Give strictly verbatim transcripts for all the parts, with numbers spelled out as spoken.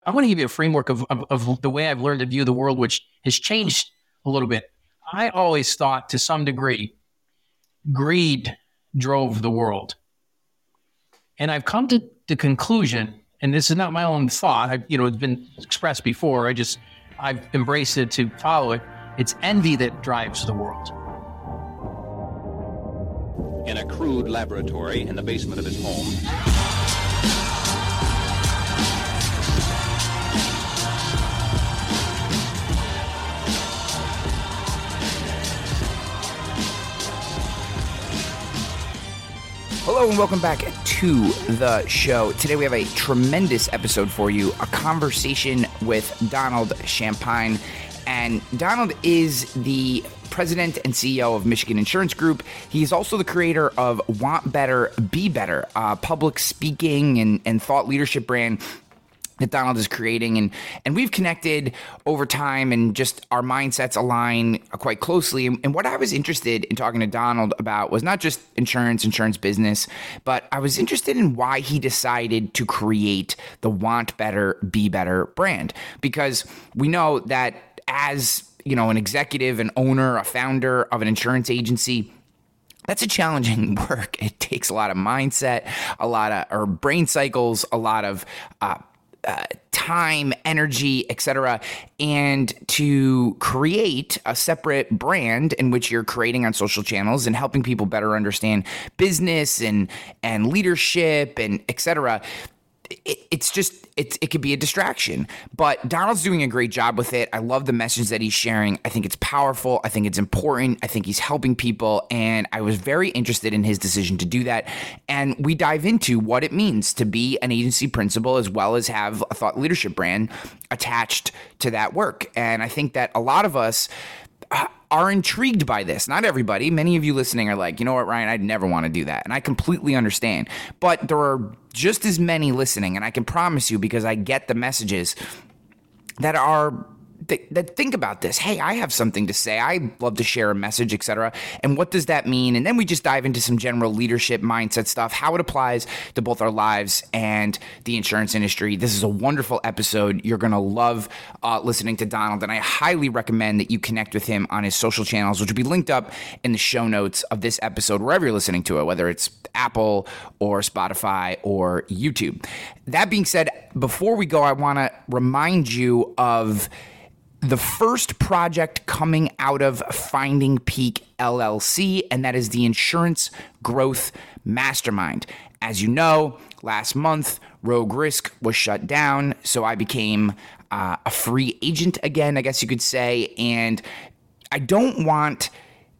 I want to give you a framework of, of, of the way I've learned to view the world, which has changed a little bit. I always thought to some degree, greed drove the world. And I've come to the conclusion, and this is not my own thought, I, you know, it's been expressed before, I just, I've embraced it to follow it. It's envy that drives the world. In a crude laboratory in the basement of his home, hello and welcome back to the show. Today we have a tremendous episode for you, a conversation with Donald Champagne. And Donald is the president and C E O of Michigan Insurance Group. He's also the creator of Want Better, Be Better, a public speaking and, and thought leadership brand that Donald is creating. And, and we've connected over time and just our mindsets align quite closely. And, and what I was interested in talking to Donald about was not just insurance, insurance business, but I was interested in why he decided to create the Want Better, Be Better brand. Because we know that as, you know, an executive, an owner, a founder of an insurance agency, that's a challenging work. It takes a lot of mindset, a lot of or brain cycles, a lot of uh, uh, time, energy, et cetera. And to create a separate brand in which you're creating on social channels and helping people better understand business and and leadership and et cetera, It, it's just, it's, it could be a distraction, but Donald's doing a great job with it. I love the message that he's sharing. I think it's powerful. I think it's important. I think he's helping people. And I was very interested in his decision to do that. And we dive into what it means to be an agency principal as well as have a thought leadership brand attached to that work. And I think that a lot of us are intrigued by this. Not everybody. Many of you listening are like, you know what, Ryan, I'd never want to do that. And I completely understand. But there are just as many listening, and I can promise you, because I get the messages that are that, that think about this. Hey, I have something to say. I love to share a message, et cetera. And what does that mean? And then we just dive into some general leadership mindset stuff, how it applies to both our lives and the insurance industry. This is a wonderful episode. You're going to love uh, listening to Donald, and I highly recommend that you connect with him on his social channels, which will be linked up in the show notes of this episode, wherever you're listening to it, whether it's Apple or Spotify or YouTube. That being said, before we go, I want to remind you of the first project coming out of Finding Peak L L C, and that is the Insurance Growth Mastermind. As you know, last month, Rogue Risk was shut down, so I became uh, a free agent again, I guess you could say, and I don't want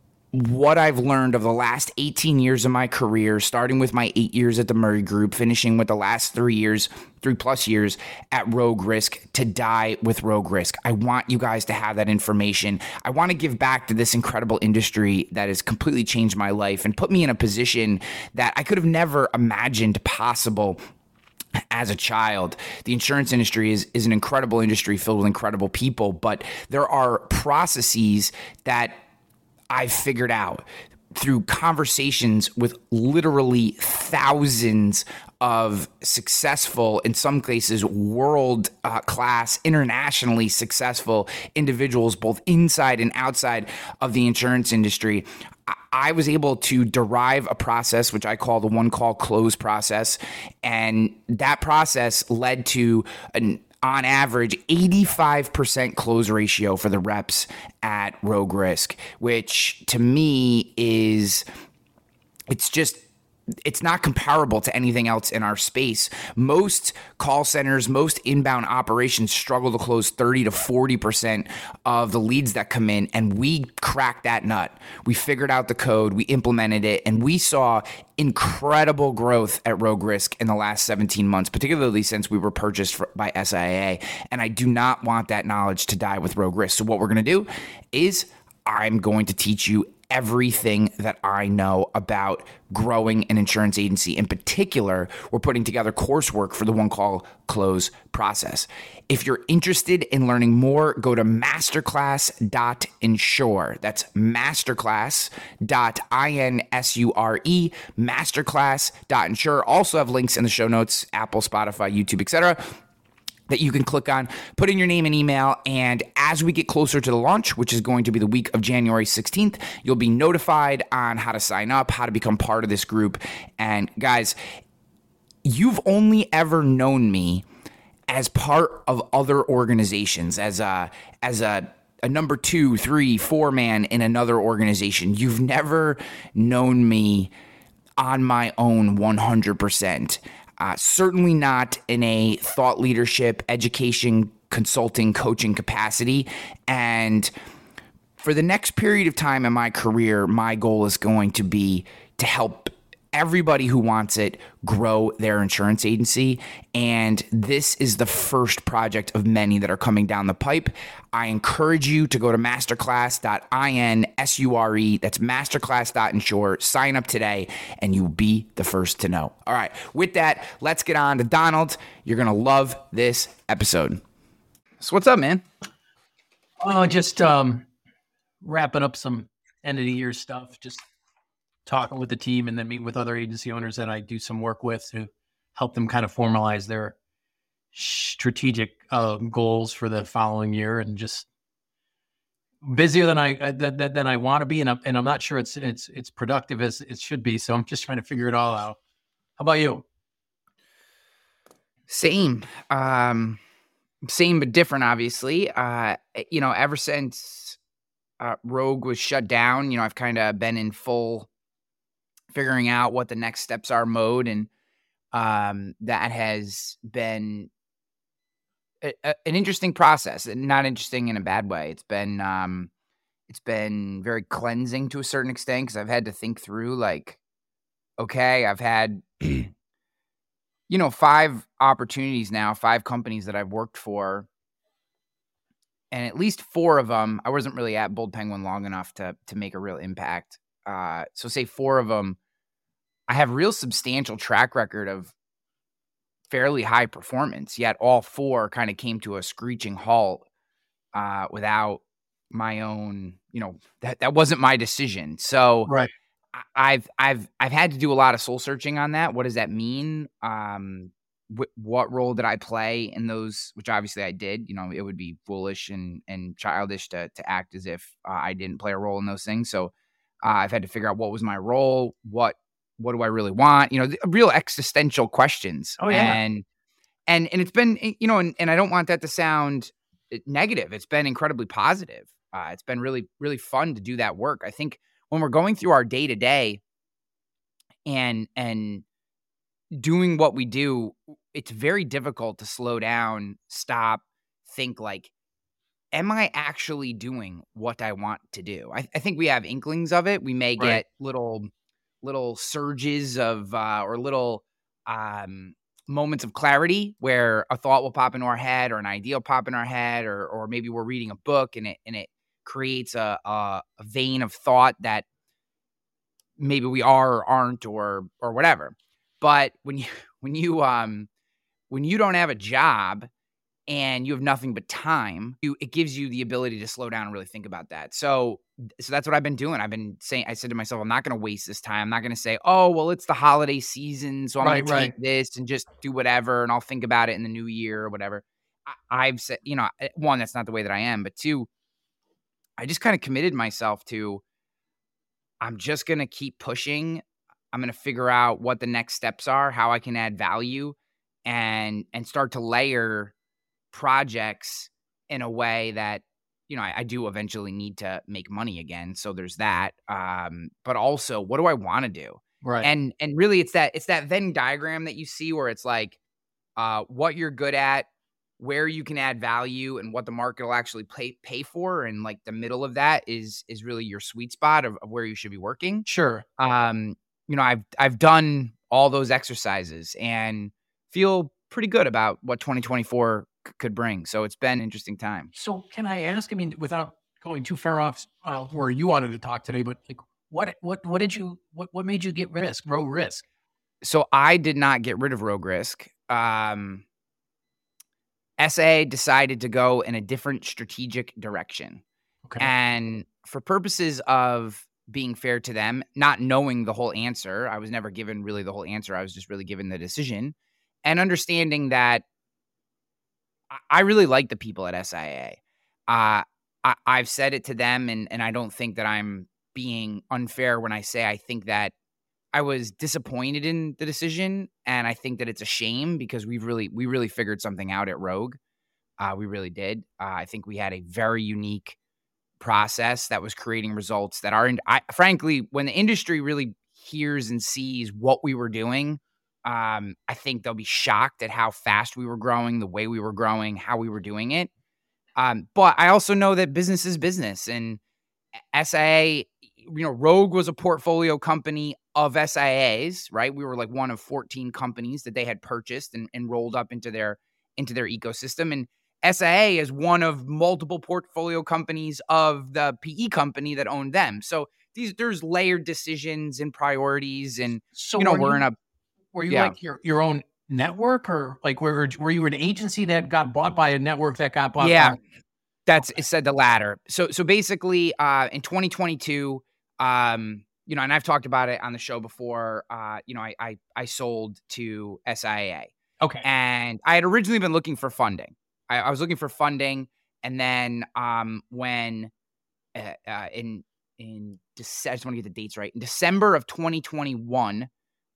what I've learned of the last eighteen years of my career, starting with my eight years at the Murray Group, finishing with the last three years, three plus years at Rogue Risk, to die with Rogue Risk. I want you guys to have that information. I want to give back to this incredible industry that has completely changed my life and put me in a position that I could have never imagined possible as a child. The insurance industry is, is an incredible industry filled with incredible people, but there are processes that I've figured out through conversations with literally thousands of successful, in some cases, world uh, class, internationally successful individuals, both inside and outside of the insurance industry. I, I was able to derive a process, which I call the one call close process. And that process led to an on average, eighty-five percent close ratio for the reps at Rogue Risk, which to me is, it's just, it's not comparable to anything else in our space. Most call centers, most inbound operations struggle to close thirty to forty percent of the leads that come in, and we cracked that nut. We figured out the code, we implemented it, and we saw incredible growth at Rogue Risk in the last seventeen months, particularly since we were purchased for, by S I A. And I do not want that knowledge to die with Rogue Risk. So what we're going to do is I'm going to teach you everything that I know about growing an insurance agency. In particular, we're putting together coursework for the one call close process. If you're interested in learning more, go to masterclass dot insure. That's masterclass dot insure, masterclass dot insure. Also have links in the show notes, Apple, Spotify, YouTube, et cetera. that you can click on, put in your name and email, and as we get closer to the launch, which is going to be the week of January sixteenth, you'll be notified on how to sign up, how to become part of this group. And guys, you've only ever known me as part of other organizations, as a as a, a number two, three, four man in another organization. You've never known me on my own one hundred percent. Uh, certainly not in a thought leadership, education, consulting, coaching capacity. And for the next period of time in my career, my goal is going to be to help everybody who wants it grow their insurance agency. And this is the first project of many that are coming down the pipe. I encourage you to go to masterclass dot insure. That's masterclass dot insure. Sign up today and you'll be the first to know. All right. With that, let's get on to Donald. You're going to love this episode. So what's up, man? Oh, just um, wrapping up some end of the year stuff. Just talking with the team and then meeting with other agency owners that I do some work with to help them kind of formalize their strategic uh, goals for the following year, and just busier than I than, than I want to be, and I'm and I'm not sure it's it's it's productive as it should be. So I'm just trying to figure it all out. How about you? Same, um, same but different. Obviously, uh, you know, ever since uh, Rogue was shut down, you know, I've kind of been in full figuring out what the next steps are mode. And um, that has been a, a, an interesting process, and not interesting in a bad way. It's been, um, it's been very cleansing to a certain extent, because I've had to think through, like, okay, I've had, you know, five opportunities now, five companies that I've worked for. And at least four of them, I wasn't really at Bold Penguin long enough to, to make a real impact. Uh, so say four of them, I have real substantial track record of fairly high performance, yet all four kind of came to a screeching halt uh, without my own, you know, that, that wasn't my decision. So right. I've, I've, I've had to do a lot of soul searching on that. What does that mean? Um, wh- what role did I play in those, which obviously I did. You know, it would be foolish and, and childish to, to act as if uh, I didn't play a role in those things. So Uh, I've had to figure out what was my role, what what do I really want, you know, real existential questions. Oh yeah, and and and it's been, you know, and, and I don't want that to sound negative. It's been incredibly positive. Uh, it's been really really fun to do that work. I think when we're going through our day to day and and doing what we do, it's very difficult to slow down, stop, think like, am I actually doing what I want to do? I, I think we have inklings of it. We may get right. little, little surges of, uh, or little um, moments of clarity where a thought will pop into our head, or an idea will pop in our head, or, or maybe we're reading a book and it, and it creates a, a, a vein of thought that maybe we are or aren't, or, or whatever. But when you, when you, um, when you don't have a job and you have nothing but time, you, it gives you the ability to slow down and really think about that. So, so that's what I've been doing. I've been saying, I said to myself, I'm not going to waste this time. I'm not going to say, oh, well, it's the holiday season, so I'm Right, going to take right. this and just do whatever, and I'll think about it in the new year or whatever. I, I've said, you know, one, that's not the way that I am, but two, I just kind of committed myself to, I'm just going to keep pushing. I'm going to figure out what the next steps are, how I can add value, and, and start to layer projects in a way that, you know, I, I do eventually need to make money again. So there's that. Um, but also, what do I want to do? Right. And and really, it's that it's that Venn diagram that you see where it's like uh, what you're good at, where you can add value, and what the market will actually pay pay for. And like the middle of that is is really your sweet spot of, of where you should be working. Sure. Um, you know, I've I've done all those exercises and feel pretty good about what twenty twenty-four could bring. So it's been an interesting time. So can I ask, I mean, without going too far off uh, where you wanted to talk today, but like, what, what, what did you, what, what made you get risk, Rogue Risk? So I did not get rid of Rogue Risk. Um, S A decided to go in a different strategic direction. Okay. And for purposes of being fair to them, not knowing the whole answer, I was never given really the whole answer. I was just really given the decision, and understanding that I really like the people at S I A. Uh, I, I've said it to them, and and I don't think that I'm being unfair when I say I think that I was disappointed in the decision, and I think that it's a shame because we've really we really figured something out at Rogue. Uh, we really did. Uh, I think we had a very unique process that was creating results that are, I, frankly, when the industry really hears and sees what we were doing, um, I think they'll be shocked at how fast we were growing, the way we were growing, how we were doing it. Um, but I also know that business is business, and S I A, you know, Rogue was a portfolio company of S I A's, right? We were like one of fourteen companies that they had purchased and, and rolled up into their into their ecosystem. And S I A is one of multiple portfolio companies of the P E company that owned them. So these there's layered decisions and priorities, and So you know, were we're you, in a were you yeah. like your, your own network, or like were were you an agency that got bought by a network that got bought yeah. by? That's it said the latter. So so basically, uh, in twenty twenty-two, um, you know, and I've talked about it on the show before. Uh, you know, I I, I sold to S I A, Okay. and I had originally been looking for funding. I, I was looking for funding, and then um, when uh, uh, in in December, I just want to get the dates right. In December of twenty twenty-one,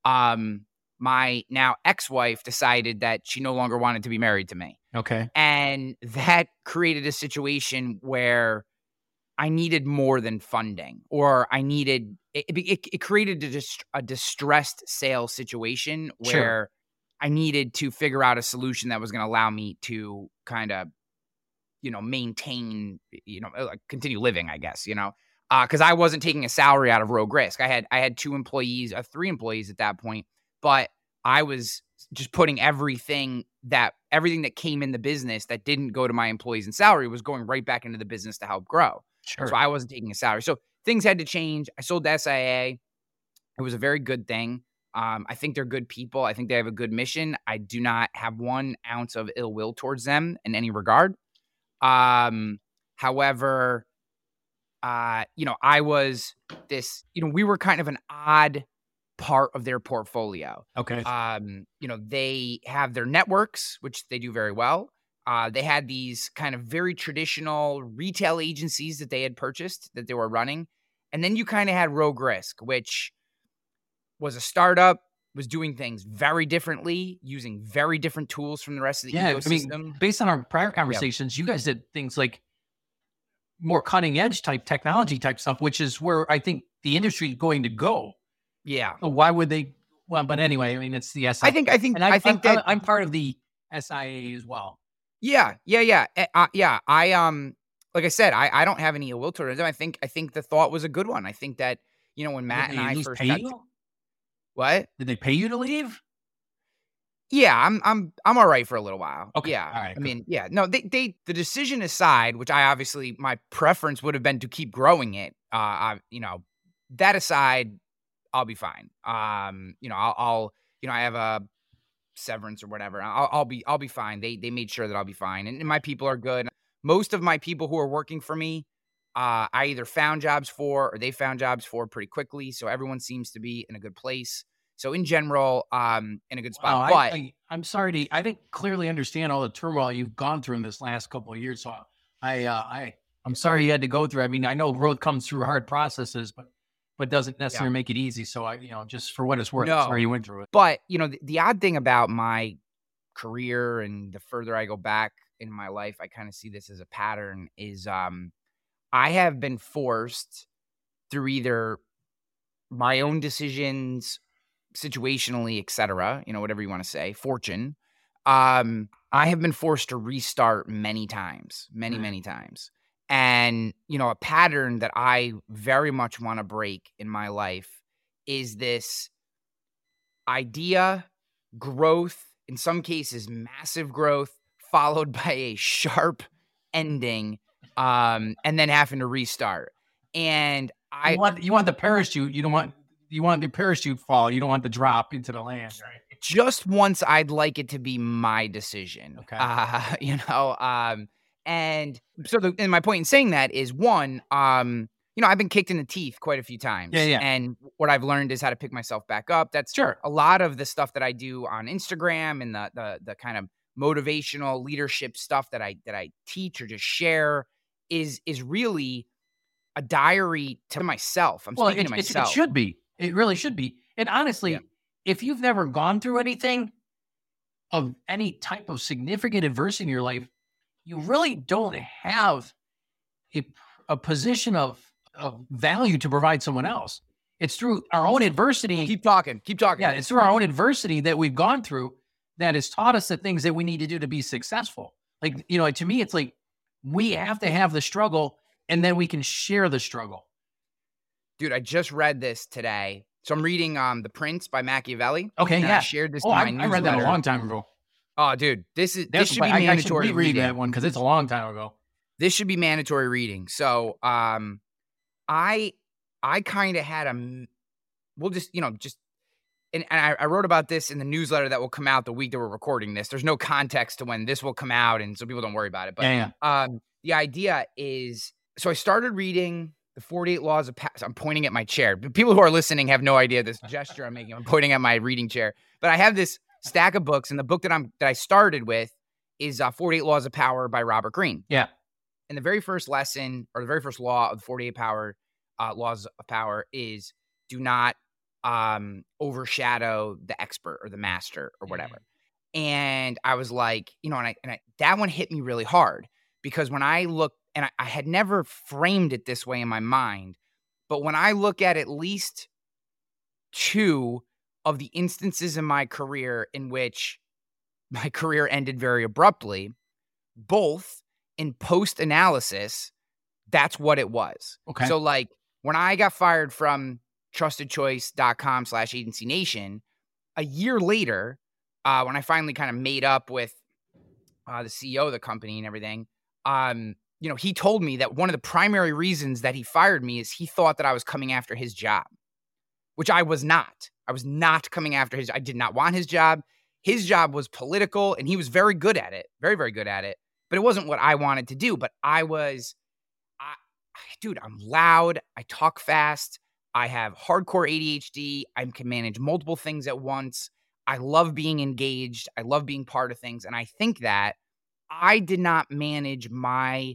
um, my now ex-wife decided that she no longer wanted to be married to me. Okay. And that created a situation where I needed more than funding, or I needed it. It, it created a, dist- a distressed sales situation where Sure. I needed to figure out a solution that was going to allow me to kind of, you know, maintain, you know, like continue living, I guess, you know, because uh, I wasn't taking a salary out of Rogue Risk. I had I had two employees, uh, three employees at that point, but I was just putting everything that everything that came in the business that didn't go to my employees and salary was going right back into the business to help grow. Sure. So I wasn't taking a salary. So things had to change. I sold to S I A. It was a very good thing. Um, I think they're good people. I think they have a good mission. I do not have one ounce of ill will towards them in any regard. Um, however, uh, you know, I was this, you know, we were kind of an odd part of their portfolio. Okay. Um, you know, they have their networks, which they do very well. Uh, they had these kind of very traditional retail agencies that they had purchased that they were running. And then you kind of had Rogue Risk, which was a startup, was doing things very differently, using very different tools from the rest of the yeah, ecosystem. I mean, based on our prior conversations, yeah. you guys did things like more cutting edge type technology type stuff, which is where I think the industry is going to go. Yeah. So why would they? Well, but anyway, I mean, it's the S I A. I think, I think, and I, I think I'm, that I'm part of the S I A as well. Yeah. Yeah. Yeah. Uh, yeah. I, um, like I said, I, I don't have any ill will towards them. I think, I think the thought was a good one. I think that, you know, when Matt Did and they I at least first pay got, you? to, what? Did they pay you to leave? Yeah, I'm I'm I'm all right for a little while. Okay. Yeah. All right. I Good. mean, yeah. No, they they the decision aside, which I obviously my preference would have been to keep growing it. Uh, I, you know, that aside, I'll be fine. Um, you know, I'll, I'll you know, I have a severance or whatever. I'll, I'll be I'll be fine. They they made sure that I'll be fine, and, and my people are good. Most of my people who are working for me, uh, I either found jobs for or they found jobs for pretty quickly. So everyone seems to be in a good place. So in general, um, in a good spot. Wow, but I, I, I'm sorry to, I didn't clearly understand all the turmoil you've gone through in this last couple of years. So I, uh, I, I'm sorry you had to go through. I mean, I know growth comes through hard processes, but, but doesn't necessarily Yeah. make it easy. So I, you know, just for what it's worth, No. I'm sorry you went through it. But, you know, the, the odd thing about my career and the further I go back in my life, I kind of see this as a pattern is um, I have been forced through either my own decisions, situationally, et cetera, you know, whatever you want to say, fortune. Um, I have been forced to restart many times, many, Mm. many times. And, you know, a pattern that I very much want to break in my life is this idea, growth, in some cases, massive growth, followed by a sharp ending, um, and then having to restart. And I you want, you want the parachute. You don't want, you want the parachute fall. You don't want the drop into the land, right? just once I'd like it to be my decision. Okay. Uh, you know, um, and so the, and my point in saying that is one, um, you know, I've been kicked in the teeth quite a few times. Yeah, yeah. And what I've learned is how to pick myself back up. That's Sure. a lot of the stuff that I do on Instagram and the the the kind of motivational leadership stuff that I that I teach or just share is is really a diary to myself. I'm Well, speaking it, to it, it myself. should be. It really should be. And honestly, Yeah. if you've never gone through anything of any type of significant adversity in your life, you really don't have a, a position of, of value to provide someone else. It's through our own adversity. Keep talking. Keep talking. Yeah, it's through our own adversity that we've gone through that has taught us the things that we need to do to be successful. Like, you know, to me, it's like we have to have the struggle and then we can share the struggle. Dude, I just read this today. So I'm reading um The Prince by Machiavelli. Okay, and yeah. I shared this Oh, in my I, I newsletter. read that a long time ago. Oh, dude, this is That's, this should be I, I mandatory should reread reading. that one because it's a long time ago. This should be mandatory reading. So, um, I I kind of had a, we'll just you know just, and, and I, I wrote about this in the newsletter that will come out the week that we're recording this. There's no context to when this will come out, and so people don't worry about it. But Yeah, yeah. um, the idea is, so I started reading the forty-eight Laws of Power. I'm pointing at my chair. People who are listening have no idea this gesture I'm making. I'm pointing at my reading chair. But I have this stack of books, and the book that I'm that I started with is uh, forty-eight Laws of Power by Robert Greene. Yeah. And the very first lesson, or the very first law of the forty-eight power uh, laws of power is do not um, overshadow the expert or the master or whatever. Mm-hmm. And I was like, you know, and I, and I, that one hit me really hard because when I look, and I, I had never framed it this way in my mind, but when I look at at least two of the instances in my career in which my career ended very abruptly, both in post-analysis, that's what it was. Okay. So like when I got fired from trustedchoice.com slash agency nation, a year later, uh, when I finally kind of made up with uh, the C E O of the company and everything, um, you know, he told me that one of the primary reasons that he fired me is he thought that I was coming after his job, which I was not. I was not coming after his, I did not want his job. His job was political and he was very good at it, very, very good at it, but it wasn't what I wanted to do. But I was, I, dude, I'm loud. I talk fast. I have hardcore A D H D. I can manage multiple things at once. I love being engaged. I love being part of things. And I think that I did not manage my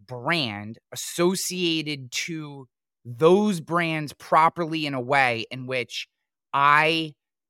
brand associated to those brands properly in a way in which I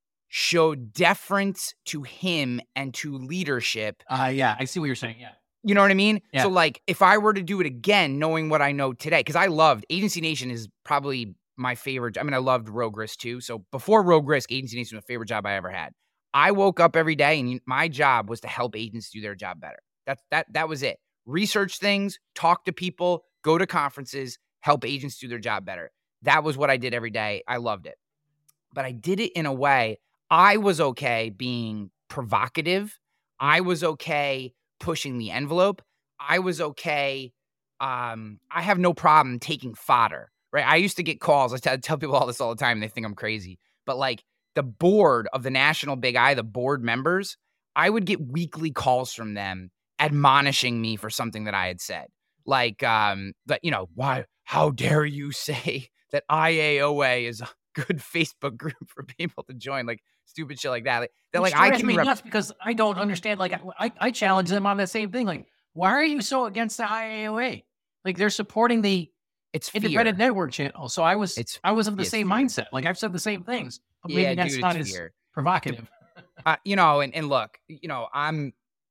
showed deference to him and to leadership. Uh, yeah, I see what you're saying. Yeah. You know what I mean? Yeah. So like if I were to do it again, knowing what I know today, because I loved Agency Nation is probably my favorite. I mean, I loved Rogue Risk too. So before Rogue Risk, Agency Nation was my favorite job I ever had. I woke up every day and my job was to help agents do their job better. That's that that was it. Research things, talk to people, go to conferences, help agents do their job better. That was what I did every day. I loved it. But I did it in a way I was okay being provocative. I was okay pushing the envelope. I was okay. Um, I have no problem taking fodder, right? I used to get calls. I tell, tell people all this all the time. And they think I'm crazy. But like the board of the National Big I, the board members, I would get weekly calls from them admonishing me for something that I had said. Like, um, that, you know, why, how dare you say that I A O A is a good Facebook group for people to join? Like stupid shit like that. Like, that, like I can me rep- nuts because I don't understand. Like I, I challenge them on that same thing. Like, why are you so against the I A O A? Like they're supporting the it's independent fear. network channel. So I was, It's, I was of the it's same fear. mindset. Like I've said the same things, but maybe Yeah, that's dude, not it's as fear. provocative. Uh, you know, and, and look, you know, I'm,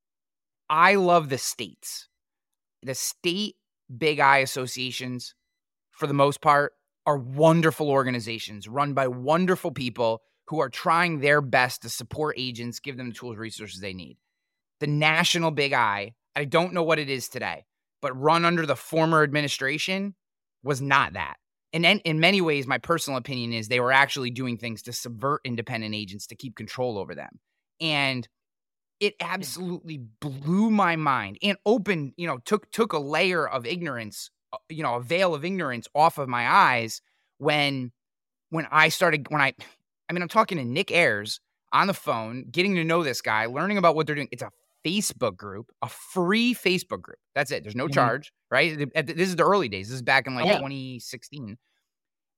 I love the states. The state Big I associations, for the most part, are wonderful organizations run by wonderful people who are trying their best to support agents, give them the tools, resources they need. The National Big I, I don't know what it is today, but run under the former administration was not that. And in, in many ways, my personal opinion is they were actually doing things to subvert independent agents to keep control over them. And it absolutely blew my mind and opened, you know, took took a layer of ignorance, you know, a veil of ignorance off of my eyes when when I started, when I, I mean, I'm talking to Nick Ayers on the phone, getting to know this guy, learning about what they're doing. It's a Facebook group, a free Facebook group. That's it. There's no Mhm. charge, right? This is the early days. This is back in like Yeah. twenty sixteen.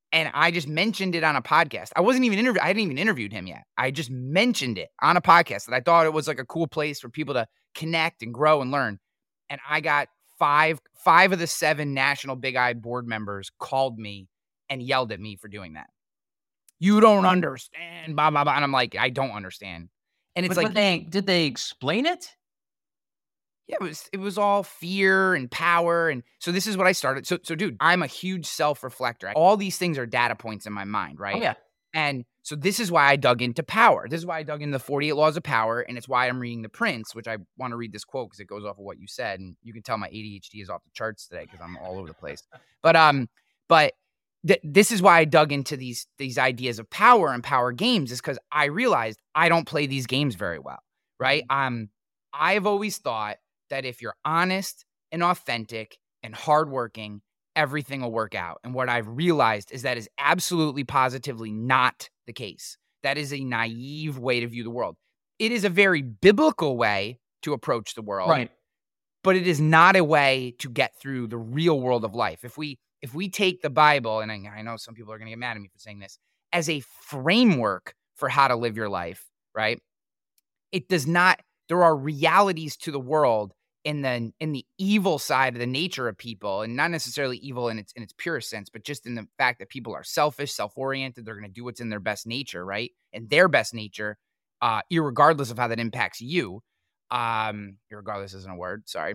And I just mentioned it on a podcast. I wasn't even interviewed. I hadn't even interviewed him yet. I just mentioned it on a podcast that I thought it was like a cool place for people to connect and grow and learn. And I got five, five of the seven National Big Eye board members called me and yelled at me for doing that. You don't understand, blah, blah, blah. And I'm like, I don't understand. And it's but, like, but they, did they explain it? Yeah, it was it was all fear and power. And so this is what I started. So, so dude, I'm a huge self-reflector. All these things are data points in my mind, right? Oh, yeah. And so this is why I dug into power. This is why I dug into the forty-eight Laws of Power. And it's why I'm reading The Prince, which I want to read this quote because it goes off of what you said. And you can tell my A D H D is off the charts today because I'm all over the place. But um, but th- this is why I dug into these, these ideas of power and power games is because I realized I don't play these games very well, right? Um, I've always thought that if you're honest and authentic and hardworking, everything will work out. And what I've realized is that is absolutely positively not the case. That is a naive way to view the world. It is a very biblical way to approach the world, Right. but it is not a way to get through the real world of life. If we if we take the Bible, and I, I know some people are going to get mad at me for saying this, as a framework for how to live your life, right? It does not, there are realities to the world in the in the evil side of the nature of people, and not necessarily evil in its in its purest sense, but just in the fact that people are selfish, self-oriented. They're going to do what's in their best nature, right? And their best nature, uh, irregardless of how that impacts you. Um, irregardless isn't a word, sorry.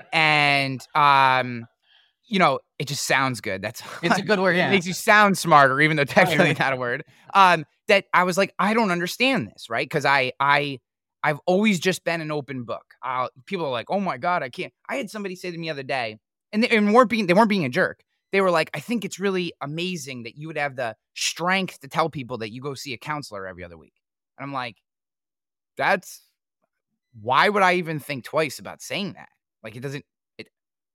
And um, you know, it just sounds good. That's It's a good word, yeah. It makes you sound smarter, even though technically not a word. Um, that I was like, I don't understand this, right? Because I I. I've always just been an open book. Uh, people are like, oh my God, I can't. I had somebody say to me the other day, and they, and weren't being, they weren't being a jerk. They were like, I think it's really amazing that you would have the strength to tell people that you go see a counselor every other week. And I'm like, that's, why would I even think twice about saying that? Like, it doesn't, it,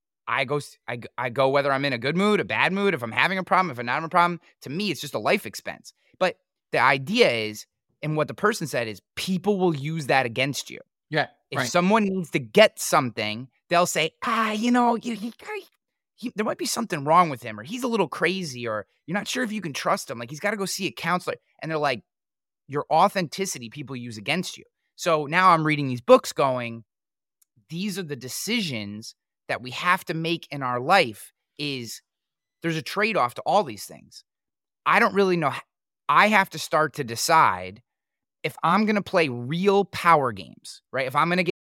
I go, I, I go whether I'm in a good mood, a bad mood, if I'm having a problem, if I'm not having a problem. To me, it's just a life expense. But the idea is, and what the person said is, people will use that against you. Yeah. If right. someone needs to get something, they'll say, ah, you know, he, he, he, there might be something wrong with him, or he's a little crazy, or you're not sure if you can trust him. Like, he's got to go see a counselor. And they're like, your authenticity people use against you. So now I'm reading these books going, these are the decisions that we have to make in our life. Is there's a trade-off to all these things. I don't really know. I have to start to decide if I'm going to play real power games, right? If I'm going to get...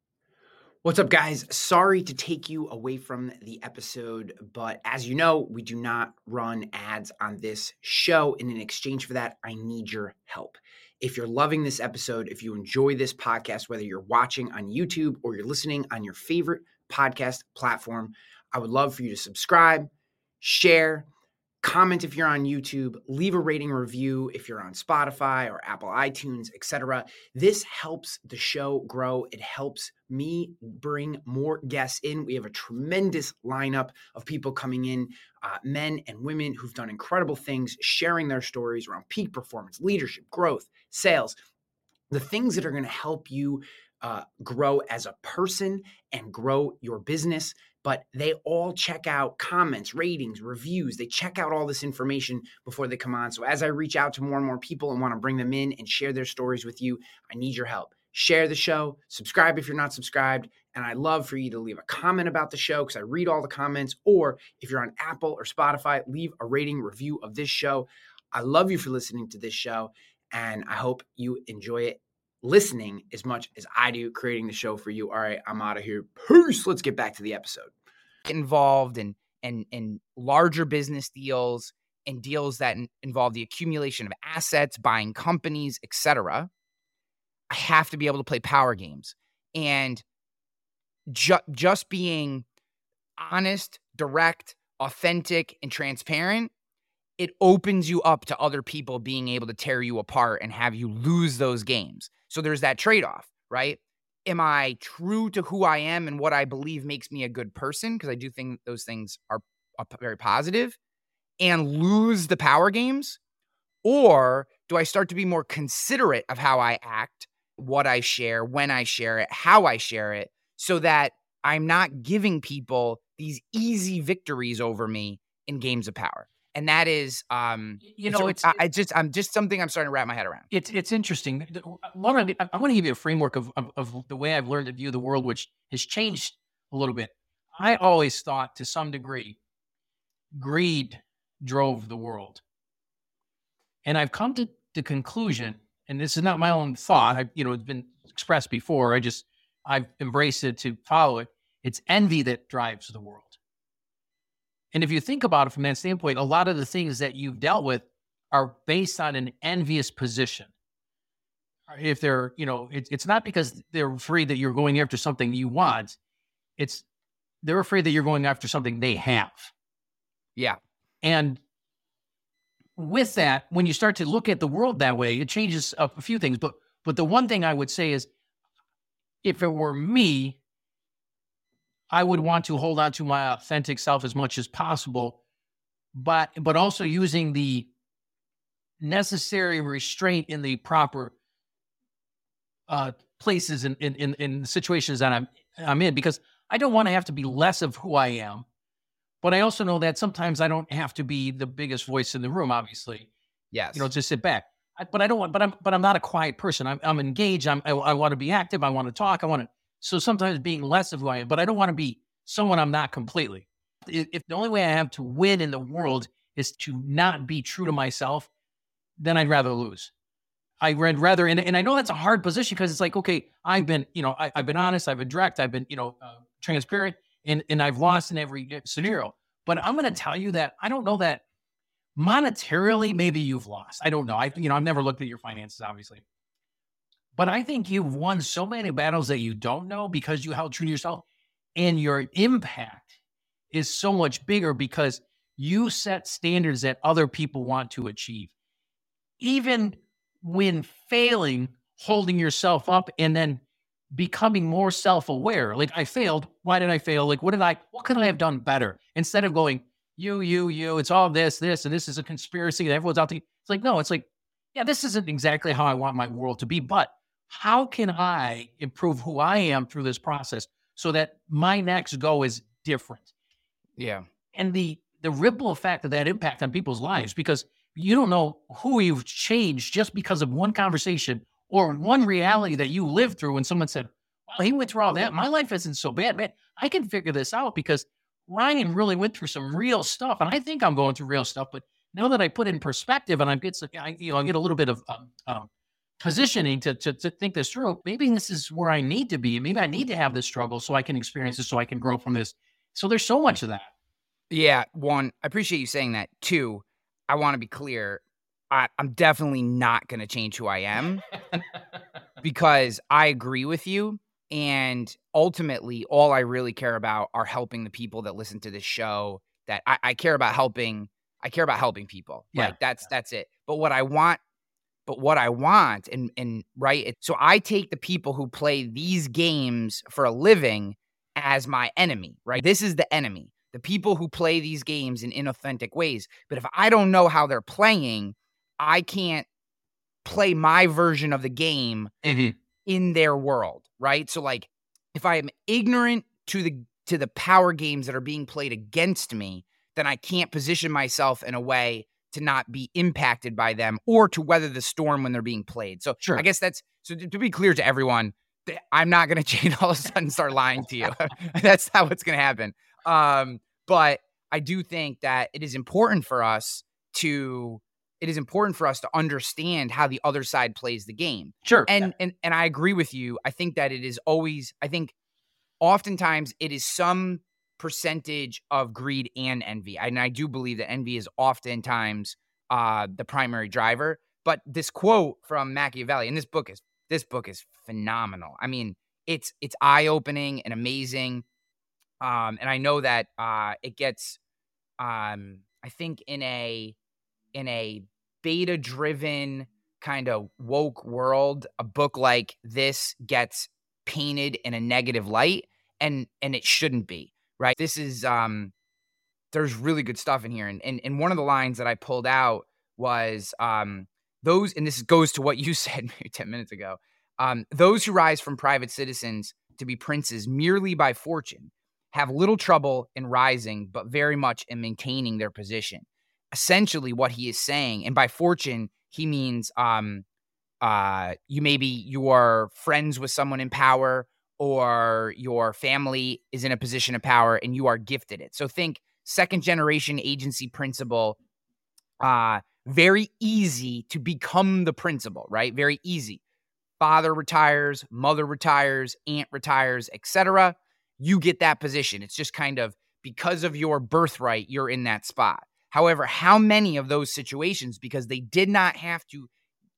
What's up, guys? Sorry to take you away from the episode, but as you know, we do not run ads on this show. And in exchange for that, I need your help. If you're loving this episode, if you enjoy this podcast, whether you're watching on YouTube or you're listening on your favorite podcast platform, I would love for you to subscribe, share, comment if you're on YouTube, leave a rating review if you're on Spotify or Apple iTunes, et cetera. This helps the show grow. It helps me bring more guests in. We have a tremendous lineup of people coming in, uh, men and women who've done incredible things, sharing their stories around peak performance, leadership, growth, sales, the things that are going to help you uh, grow as a person and grow your business. But they all check out comments, ratings, reviews. They check out all this information before they come on. So as I reach out to more and more people and want to bring them in and share their stories with you, I need your help. Share the show, subscribe if you're not subscribed, and I'd love for you to leave a comment about the show because I read all the comments, or if you're on Apple or Spotify, leave a rating review of this show. I love you for listening to this show, and I hope you enjoy it listening as much as I do creating the show for you. All right, I'm out of here. Peace. Let's get back to the episode. Get involved in, in, in larger business deals and deals that in, involve the accumulation of assets, buying companies, et cetera. I have to be able to play power games. And ju- just being honest, direct, authentic, and transparent, it opens you up to other people being able to tear you apart and have you lose those games. So there's that trade-off, right? Am I true to who I am and what I believe makes me a good person? Because I do think those things are, are very positive, and lose the power games? Or do I start to be more considerate of how I act, what I share, when I share it, how I share it, so that I'm not giving people these easy victories over me in games of power? And that is, um, You know, so it's I, I just, I'm just something I'm starting to wrap my head around. it's it's interesting. The- One, of the- I want to give you a framework of, of of the way I've learned to view the world, which has changed a little bit. I always thought, to some degree, greed drove the world, and I've come to the conclusion, and this is not my own thought. I, you know, it's been expressed before. I just I've embraced it to follow it. It's envy that drives the world. And if you think about it from that standpoint, a lot of the things that you've dealt with are based on an envious position. If they're, you know, it, it's not because they're afraid that you're going after something you want. It's they're afraid that you're going after something they have. Yeah. And with that, when you start to look at the world that way, it changes a, a few things. But but the one thing I would say is, if it were me, I would want to hold on to my authentic self as much as possible, but but also using the necessary restraint in the proper uh, places in, in in in situations that I'm I'm in, because I don't want to have to be less of who I am, but I also know that sometimes I don't have to be the biggest voice in the room. Obviously, Yes. you know, just sit back. I, but I don't want. But I'm but I'm not a quiet person. I'm I'm engaged. I'm I, I want to be active. I want to talk. I want to. So sometimes being less of who I am, but I don't want to be someone I'm not completely. If, if the only way I have to win in the world is to not be true to myself, then I'd rather lose. I'd rather, and, and I know that's a hard position, because it's like, okay, I've been, you know, I, I've been honest, I've been direct, I've been, you know, uh, transparent, and, and I've lost in every scenario. But I'm going to tell you that I don't know that monetarily, maybe you've lost. I don't know. I, you know, I've never looked at your finances, obviously. But I think you've won so many battles that you don't know, because you held true to yourself, and your impact is so much bigger because you set standards that other people want to achieve. Even when failing, holding yourself up and then becoming more self-aware. Like, I failed. Why did I fail? Like, what did I, what could I have done better? Instead of going, you, you, you, it's all this, this, and this is a conspiracy that everyone's out to. It's like, no, it's like, yeah, this isn't exactly how I want my world to be, but how can I improve who I am through this process so that my next go is different? Yeah. And the the ripple effect of that impact on people's lives, because you don't know who you've changed just because of one conversation or one reality that you lived through when someone said, well, he went through all that. My life isn't so bad, man. I can figure this out because Ryan really went through some real stuff. And I think I'm going through real stuff, but now that I put in perspective and I get, I, you know, I get a little bit of um, um, positioning to, to to think this through, maybe this is where I need to be. Maybe I need to have this struggle so I can experience this, so I can grow from this. So there's so much of that. Yeah. One, I appreciate you saying that. Two, I want to be clear. I, I'm definitely not going to change who I am because I agree with you. And ultimately, all I really care about are helping the people that listen to this show. That I, I care about helping. I care about helping people. Yeah. Like that's that's it. But what I want, but what I want, and and right. It, so I take the people who play these games for a living as my enemy. Right. This is the enemy. The people who play these games in inauthentic ways. But if I don't know how they're playing, I can't play my version of the game Mm-hmm. in their world, right? So like if I am ignorant to the to the power games that are being played against me, then I can't position myself in a way to not be impacted by them or to weather the storm when they're being played. So Sure. I guess that's, so to, to be clear to everyone, I'm not going to change all of a sudden start lying to you. That's not what's going to happen. Um, but I do think that it is important for us to, it is important for us to understand how the other side plays the game. Sure. And, and, and I agree with you. I think that it is always, I think oftentimes it is some percentage of greed and envy. And I do believe that envy is oftentimes uh, the primary driver. But this quote from Machiavelli, and this book is, this book is phenomenal. I mean, it's, it's eye-opening and amazing. Um, and I know that uh, it gets, um, I think in a, in a beta-driven kind of woke world, a book like this gets painted in a negative light, and and it shouldn't be, right? This is, um, there's really good stuff in here. And, and, and one of the lines that I pulled out was um, those, and this goes to what you said maybe ten minutes ago, um, those who rise from private citizens to be princes merely by fortune have little trouble in rising, but very much in maintaining their position. essentially what he is saying, and by fortune, he means um, uh, you maybe you are friends with someone in power, or your family is in a position of power and you are gifted it. So think second generation agency principal, uh, very easy to become the principal, right? Very easy. Father retires, mother retires, aunt retires, et cetera. You get that position. It's just kind of because of your birthright, you're in that spot. However, how many of those situations, because they did not have to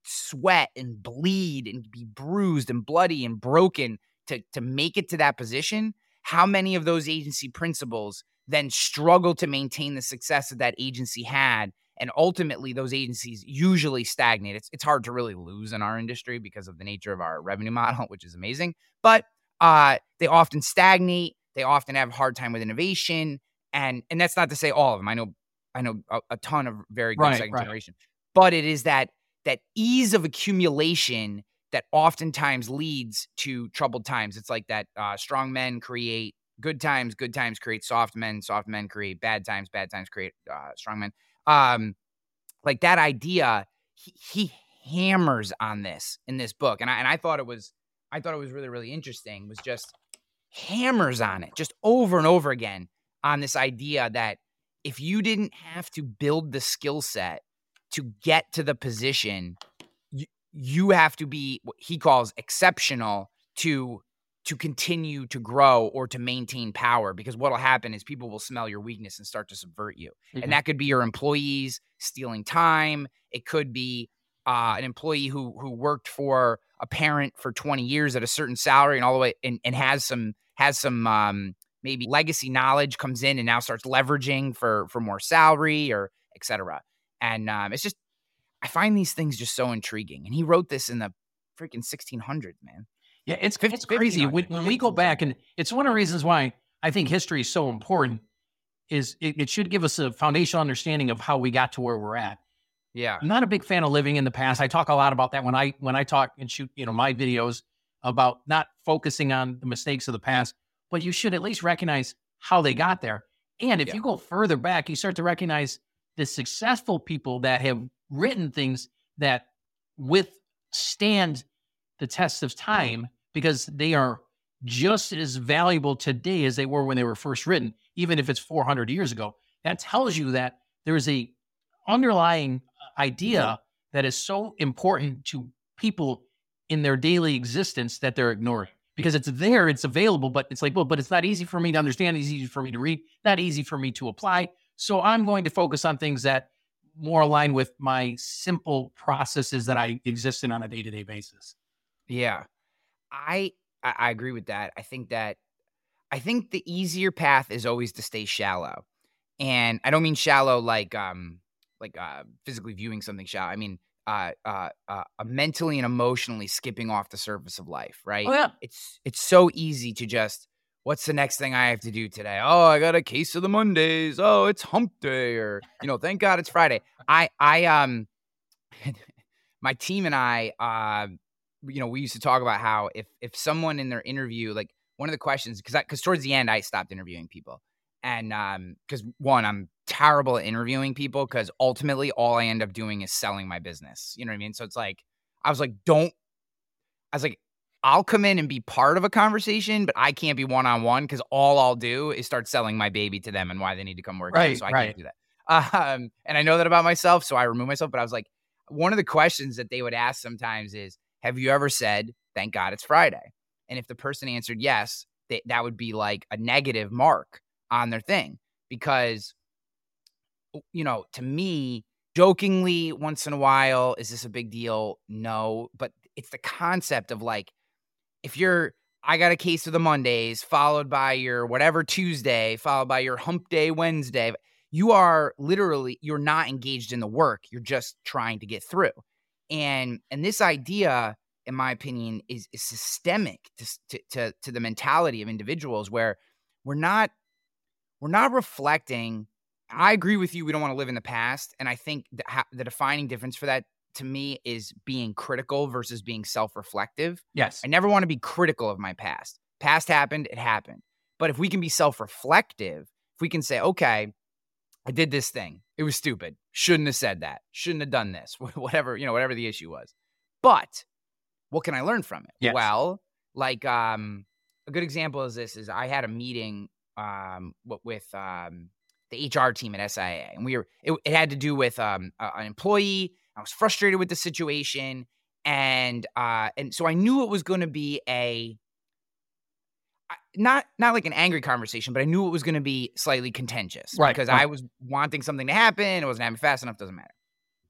sweat and bleed and be bruised and bloody and broken to, to make it to that position, how many of those agency principals then struggle to maintain the success that that agency had? And ultimately, those agencies usually stagnate. It's, it's hard to really lose in our industry because of the nature of our revenue model, which is amazing. But uh, they often stagnate. They often have a hard time with innovation. And and that's not to say all of them. I know I know a, a ton of very good Right, second right. generation. But it is that that ease of accumulation that oftentimes leads to troubled times. It's like that uh, strong men create good times, good times create soft men, soft men create bad times, bad times create uh, strong men. Um, like that idea, he, he hammers on this in this book. And I, and I thought it was, I thought it was really, really interesting, was just hammers on it just over and over again on this idea that if you didn't have to build the skill set to get to the position, you, you have to be what he calls exceptional to to continue to grow or to maintain power, because what'll happen is people will smell your weakness and start to subvert you. Mm-hmm. And that could be your employees stealing time. It could be uh, an employee who who worked for a parent for twenty years at a certain salary and all the way and, and has some has some um, maybe legacy knowledge, comes in and now starts leveraging for for more salary or et cetera. And um, it's just, I find these things just so intriguing. And he wrote this in the freaking sixteen hundreds, man. Yeah, it's it's crazy when, when we go back, and it's one of the reasons why I think history is so important. Is it, it should give us a foundational understanding of how we got to where we're at. Yeah, I'm not a big fan of living in the past. I talk a lot about that when I when I talk and shoot, you know, my videos about not focusing on the mistakes of the past, but you should at least recognize how they got there. And if yeah. you go further back, you start to recognize the successful people that have written things that withstand the test of time, because they are just as valuable today as they were when they were first written, even if it's four hundred years ago. That tells you that there is a underlying idea that is so important to people in their daily existence that they're ignoring, because it's there, it's available, but it's like, well, but it's not easy for me to understand. It's easy for me to read, not easy for me to apply. So I'm going to focus on things that more align with my simple processes that I exist in on a day-to-day basis. Yeah. I I agree with that. I think that I think the easier path is always to stay shallow. And I don't mean shallow like um like uh physically viewing something shallow. I mean uh uh, uh mentally and emotionally skipping off the surface of life, right? Oh, yeah. It's it's so easy to just, what's the next thing I have to do today? Oh, I got a case of the Mondays. Oh, it's hump day, or you know, thank God it's Friday. I I um my team and I uh you know, we used to talk about how if if someone in their interview, like one of the questions, because because towards the end I stopped interviewing people, and um because one, I'm terrible at interviewing people, because ultimately all I end up doing is selling my business. You know what I mean? So it's like I was like, don't. I was like, I'll come in and be part of a conversation, but I can't be one on one, because all I'll do is start selling my baby to them and why they need to come work. Right, here, so I right. can't do that. Um, and I know that about myself, so I remove myself. But I was like, one of the questions that they would ask sometimes is, have you ever said, thank God it's Friday? And if the person answered yes, they, that would be like a negative mark on their thing. Because, you know, to me, jokingly once in a while, is this a big deal? No. But it's the concept of like, if you're, I got a case of the Mondays, followed by your whatever Tuesday, followed by your hump day Wednesday, you are literally, you're not engaged in the work. You're just trying to get through. And and this idea, in my opinion, is, is systemic to, to to the mentality of individuals, where we're not we're not reflecting. I agree with you. We don't want to live in the past, and I think the, the defining difference for that to me is being critical versus being self-reflective. Yes, I never want to be critical of my past. Past happened, it happened. But if we can be self-reflective, if we can say, okay, I did this thing. It was stupid. Shouldn't have said that. Shouldn't have done this. Whatever, you know, whatever the issue was. But what can I learn from it? Yes. Well, like um, a good example is this is I had a meeting um, with um, the H R team at S I A, and we were it, it had to do with um, a, an employee. I was frustrated with the situation, and uh, and so I knew it was going to be a not not like an angry conversation, but I knew it was going to be slightly contentious, right? Because right. I was wanting something to happen. It wasn't happening fast enough. Doesn't matter.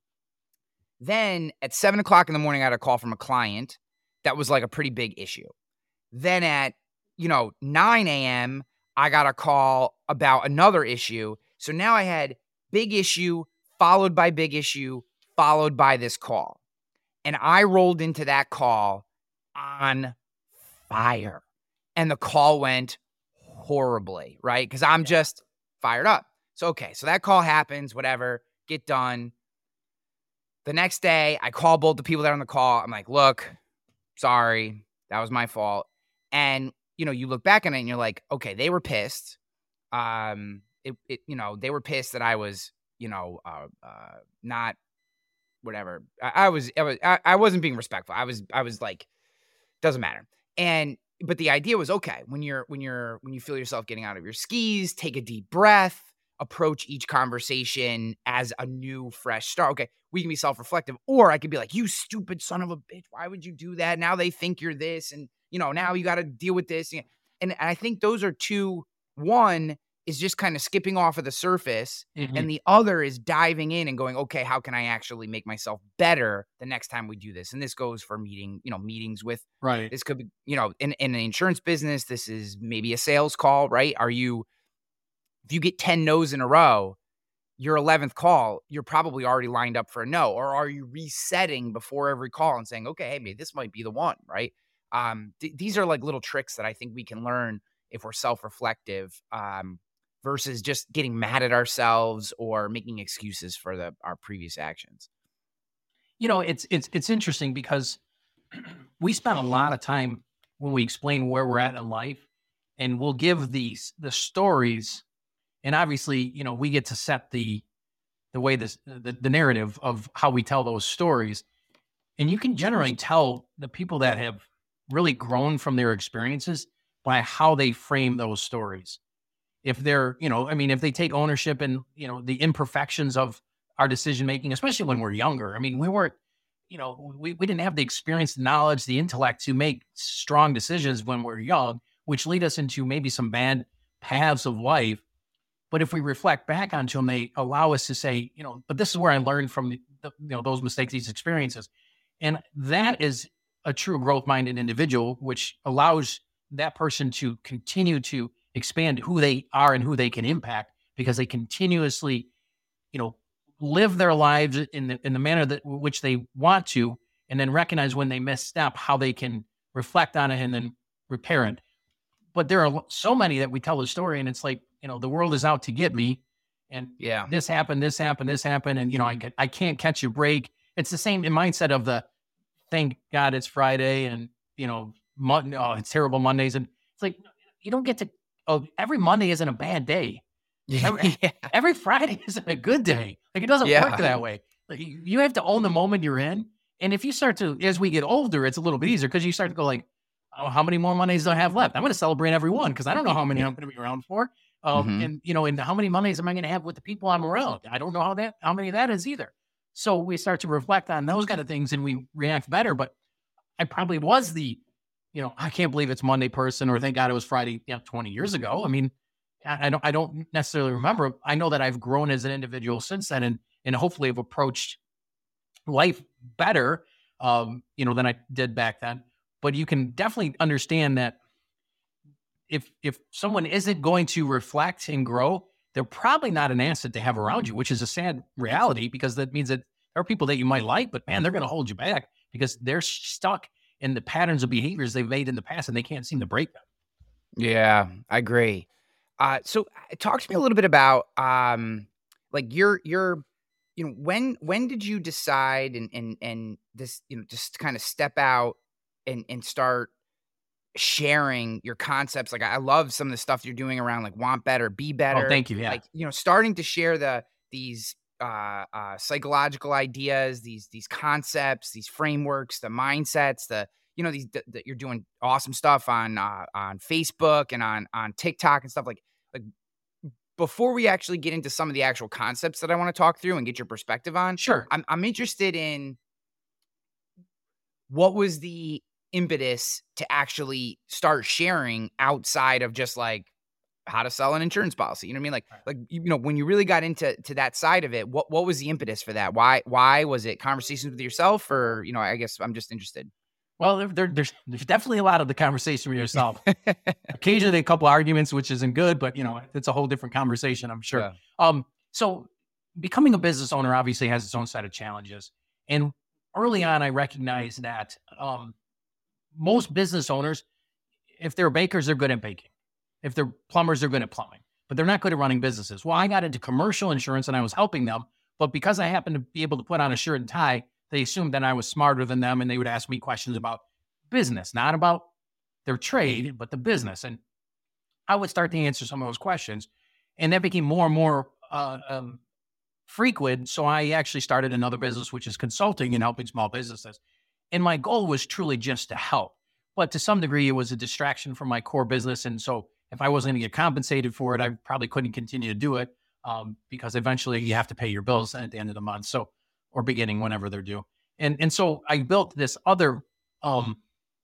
Then at seven o'clock in the morning, I had a call from a client that was like a pretty big issue. Then at, you know, nine a.m., I got a call about another issue. So now I had big issue followed by big issue followed by this call. And I rolled into that call on fire. And the call went horribly, right? Because I'm just fired up. So, okay, so that call happens, whatever, get done. The next day, I call both the people that are on the call. I'm like, look, sorry, that was my fault. And, you know, you look back on it and you're like, okay, they were pissed. Um, it, it you know, they were pissed that I was, you know, uh, uh, not whatever. I, I was, I was, I, I wasn't being respectful. I was, I was like, doesn't matter. And, but the idea was, okay, when you're, when you're, when you feel yourself getting out of your skis, take a deep breath, approach each conversation as a new, fresh start. Okay, we can be self-reflective, or I could be like, you stupid son of a bitch, why would you do that? Now they think you're this, and, you know, now you got to deal with this. And, and I think those are two. One is just kind of skipping off of the surface, mm-hmm. and the other is diving in and going, okay, how can I actually make myself better the next time we do this? And this goes for meeting, you know, meetings with, right. This could be, you know, in, in an insurance business, this is maybe a sales call, right? Are you, if you get ten no's in a row, your eleventh call, you're probably already lined up for a no. Or are you resetting before every call and saying, okay, hey, maybe this might be the one, right? Um, th- these are like little tricks that I think we can learn if we're self-reflective, um, versus just getting mad at ourselves or making excuses for the our previous actions. You know, it's it's it's interesting because we spend a lot of time when we explain where we're at in life, and we'll give these the stories. And obviously, you know, we get to set the the way this the, the narrative of how we tell those stories. And you can generally tell the people that have really grown from their experiences by how they frame those stories. If they're, you know, I mean, if they take ownership and, you know, the imperfections of our decision making, especially when we're younger. I mean, we weren't, you know, we, we didn't have the experience, the knowledge, the intellect to make strong decisions when we're young, which lead us into maybe some bad paths of life. But if we reflect back onto them, they allow us to say, you know, but this is where I learned from the, the, you know, those mistakes, these experiences. And that is a true growth-minded individual, which allows that person to continue to expand who they are and who they can impact, because they continuously, you know, live their lives in the in the manner that which they want to, and then recognize when they misstep, how they can reflect on it and then repair it. But there are so many that we tell the story, and it's like, you know, the world is out to get me, and yeah, this happened, this happened, this happened, and you know, I can, I can't catch a break. It's the same mindset of the, thank God it's Friday, and you know, Monday, oh, it's terrible Mondays, and it's like you don't get to. Oh, every Monday isn't a bad day. Every, yeah. every Friday isn't a good day. Like it doesn't yeah. work that way. Like you, you have to own the moment you're in, and if you start to, as we get older, it's a little bit easier because you start to go like, oh, how many more Mondays do I have left? I'm going to celebrate every one because I don't know how many I'm going to be around for. Um, mm-hmm. And, you know, and how many Mondays am I going to have with the people I'm around? I don't know how that, how many that is either. So we start to reflect on those kind of things and we react better. But I probably was the, you know, I can't believe it's Monday person, or thank God it was Friday, you know, twenty years ago. I mean, I, I don't, I don't necessarily remember. I know that I've grown as an individual since then, and, and hopefully have approached life better, um, you know, than I did back then. But you can definitely understand that if if someone isn't going to reflect and grow, they're probably not an asset to have around you, which is a sad reality, because that means that there are people that you might like, but man, they're going to hold you back because they're stuck in the patterns of behaviors they've made in the past and they can't seem to break them. Yeah, I agree. Uh, so talk to me a little bit about um, like your your you know when when did you decide and and and this you know just kind of step out and and start sharing your concepts. Like I love some of the stuff you're doing around like want better, be better. Oh, thank you. Yeah. Like, you know, starting to share the, these uh, uh, psychological ideas, these, these concepts, these frameworks, the mindsets, the, you know, these, that you're doing awesome stuff on, uh, on Facebook and on, on TikTok and stuff like, like before we actually get into some of the actual concepts that I want to talk through and get your perspective on. Sure. I'm, I'm interested in what was the impetus to actually start sharing outside of just like how to sell an insurance policy. You know what I mean? Like, like, you know, when you really got into to that side of it, what, what was the impetus for that? Why, why was it conversations with yourself or, you know, I guess I'm just interested. Well, there, there, there's, there's definitely a lot of the conversation with yourself. Occasionally a couple arguments, which isn't good, but you know, it's a whole different conversation, I'm sure. Yeah. Um, so becoming a business owner obviously has its own set of challenges. And early on, I recognized that, um, most business owners, if they're bakers, they're good at baking. If they're plumbers, they're good at plumbing, but they're not good at running businesses. Well, I got into commercial insurance and I was helping them, but because I happened to be able to put on a shirt and tie, they assumed that I was smarter than them and they would ask me questions about business, not about their trade, but the business. And I would start to answer some of those questions. And that became more and more uh, um, frequent. So I actually started another business, which is consulting and helping small businesses. And my goal was truly just to help. But to some degree, it was a distraction from my core business. And so if I wasn't going to get compensated for it, I probably couldn't continue to do it um, because eventually you have to pay your bills at the end of the month. So, or beginning whenever they're due. And and so I built this other, um,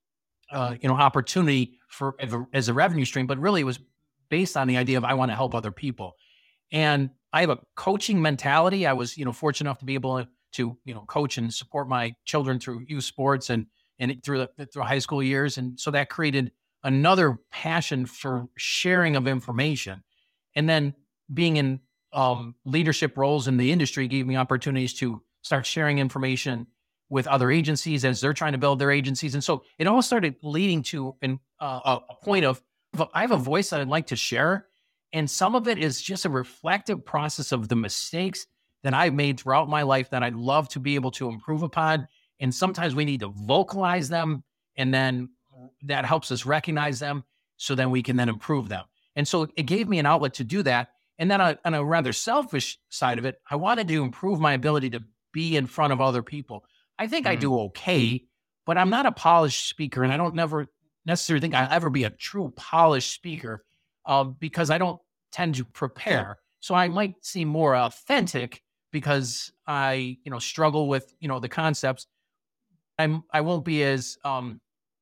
uh, you know, opportunity for as a revenue stream, but really it was based on the idea of I want to help other people. And I have a coaching mentality. I was, you know, fortunate enough to be able to, to you know, coach and support my children through youth sports and and through the through high school years. And so that created another passion for sharing of information. And then being in um, leadership roles in the industry gave me opportunities to start sharing information with other agencies as they're trying to build their agencies. And so it all started leading to an, uh, a, a point of, I have a voice that I'd like to share. And some of it is just a reflective process of the mistakes that I've made throughout my life that I'd love to be able to improve upon. And sometimes we need to vocalize them, and then that helps us recognize them so then we can then improve them. And so it gave me an outlet to do that. And then on a, on a rather selfish side of it, I wanted to improve my ability to be in front of other people. I think mm-hmm. I do okay, but I'm not a polished speaker, and I don't never necessarily think I'll ever be a true polished speaker uh, because I don't tend to prepare. So I might seem more authentic because I, you know, struggle with, you know, the concepts. I'm, I won't be as, um,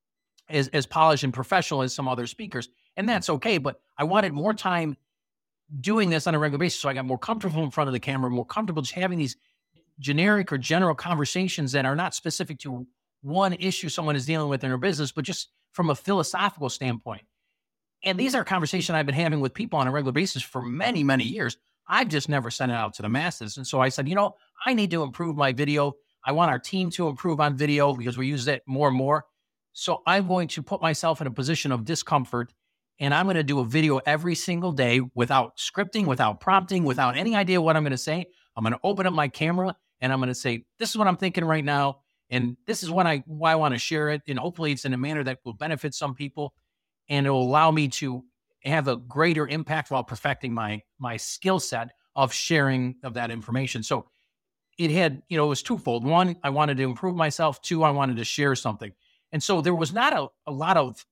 as, as polished and professional as some other speakers, and that's okay. But I wanted more time doing this on a regular basis. So I got more comfortable in front of the camera, more comfortable just having these generic or general conversations that are not specific to one issue someone is dealing with in their business, but just from a philosophical standpoint. And these are conversations I've been having with people on a regular basis for many, many years. I've just never sent it out to the masses. And so I said, you know, I need to improve my video. I want our team to improve on video because we use it more and more. So I'm going to put myself in a position of discomfort, and I'm going to do a video every single day without scripting, without prompting, without any idea what I'm going to say. I'm going to open up my camera and I'm going to say, this is what I'm thinking right now. And this is what I, why I want to share it. And hopefully it's in a manner that will benefit some people. And it will allow me to have a greater impact while perfecting my, my skill set of sharing of that information. So it had, you know, it was twofold. One, I wanted to improve myself. Two, I wanted to share something. And so there was not a, a lot of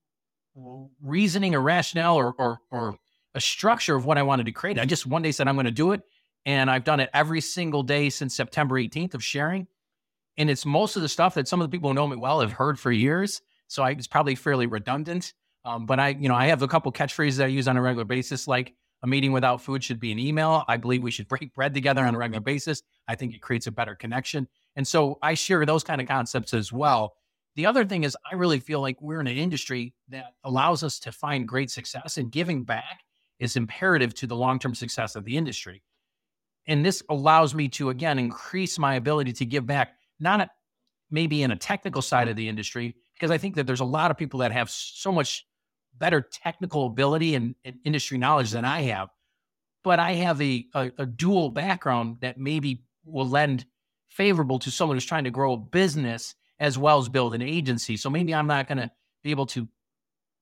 reasoning or rationale or, or, or a structure of what I wanted to create. I just one day said, I'm going to do it. And I've done it every single day since September eighteenth of sharing. And it's most of the stuff that some of the people who know me well have heard for years. So I, it's probably fairly redundant. Um, but I, you know, I have a couple catchphrases that I use on a regular basis, like a meeting without food should be an email. I believe we should break bread together on a regular basis. I think it creates a better connection. And so I share those kind of concepts as well. The other thing is I really feel like we're in an industry that allows us to find great success, and giving back is imperative to the long-term success of the industry. And this allows me to, again, increase my ability to give back, not a, maybe in a technical side of the industry, because I think that there's a lot of people that have so much better technical ability and, and industry knowledge than I have. But I have a, a, a dual background that maybe will lend favorable to someone who's trying to grow a business as well as build an agency. So maybe I'm not going to be able to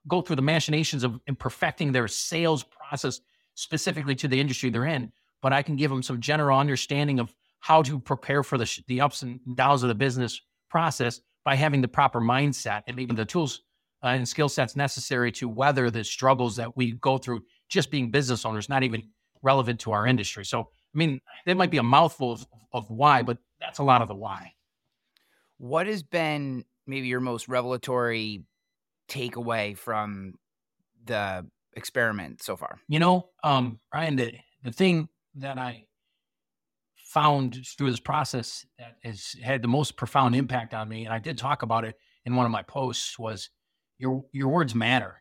go through the machinations of in perfecting their sales process specifically to the industry they're in, but I can give them some general understanding of how to prepare for the, sh- the ups and downs of the business process by having the proper mindset and maybe the tools uh, and skill sets necessary to weather the struggles that we go through just being business owners, not even relevant to our industry. So, I mean, that might be a mouthful of, of why, but that's a lot of the why. What has been maybe your most revelatory takeaway from the experiment so far? You know, um, Ryan, the, the thing that I found through this process that has had the most profound impact on me, and I did talk about it in one of my posts, was your your words matter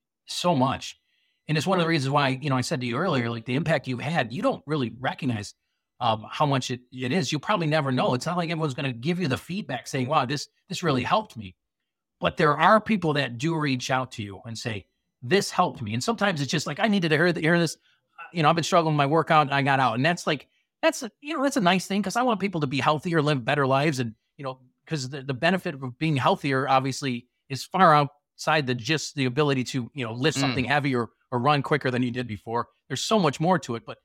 so much. And it's one of the reasons why, you know, I said to you earlier, like the impact you've had, you don't really recognize um, how much it, it is. You'll probably never know. It's not like everyone's going to give you the feedback saying, wow, this this really helped me. But there are people that do reach out to you and say, this helped me. And sometimes it's just like, I needed to hear, hear this. You know, I've been struggling with my workout and I got out. And that's like, that's, a, you know, that's a nice thing because I want people to be healthier, live better lives. And, you know, because the, the benefit of being healthier, obviously, is far outside the just the ability to, you know, lift something mm. heavy or, or run quicker than you did before. There's so much more to it. But,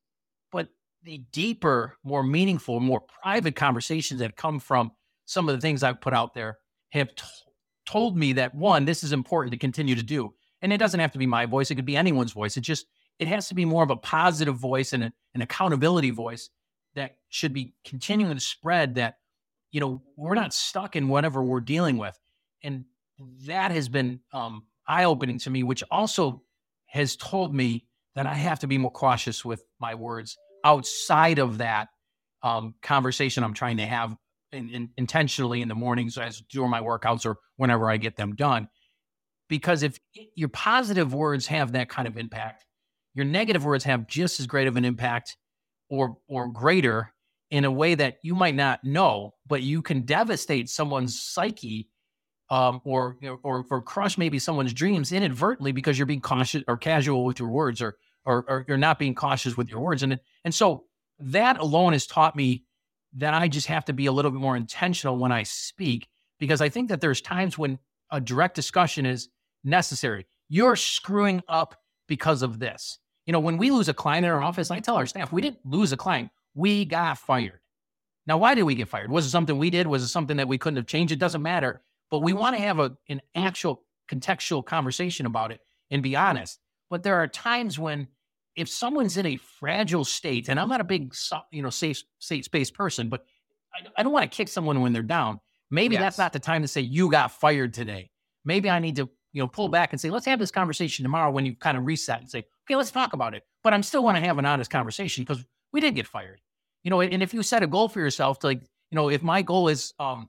but the deeper, more meaningful, more private conversations that come from some of the things I've put out there have t- told me that, one, this is important to continue to do. And it doesn't have to be my voice. It could be anyone's voice. It just, it has to be more of a positive voice and a, an accountability voice that should be continuing to spread that, you know, we're not stuck in whatever we're dealing with. And that has been um, eye-opening to me, which also has told me that I have to be more cautious with my words outside of that um, conversation I'm trying to have in, in, intentionally in the mornings as during my workouts or whenever I get them done. Because if your positive words have that kind of impact, your negative words have just as great of an impact or or greater in a way that you might not know, but you can devastate someone's psyche um, or, or or crush maybe someone's dreams inadvertently because you're being cautious or casual with your words or or, or you're not being cautious with your words. And, and so that alone has taught me that I just have to be a little bit more intentional when I speak, because I think that there's times when a direct discussion is necessary. You're screwing up because of this. You know, when we lose a client in our office, I tell our staff, we didn't lose a client. We got fired. Now, why did we get fired? Was it something we did? Was it something that we couldn't have changed? It doesn't matter. But we want to have a, an actual contextual conversation about it and be honest. But there are times when if someone's in a fragile state, and I'm not a big, you know, safe, safe space person, but I, I don't want to kick someone when they're down. Maybe yes. That's not the time to say, you got fired today. Maybe I need to, you know, pull back and say, let's have this conversation tomorrow when you kind of reset and say, okay, let's talk about it. But I'm still want to have an honest conversation because we did get fired. You know, and if you set a goal for yourself to, like, you know, if my goal is um,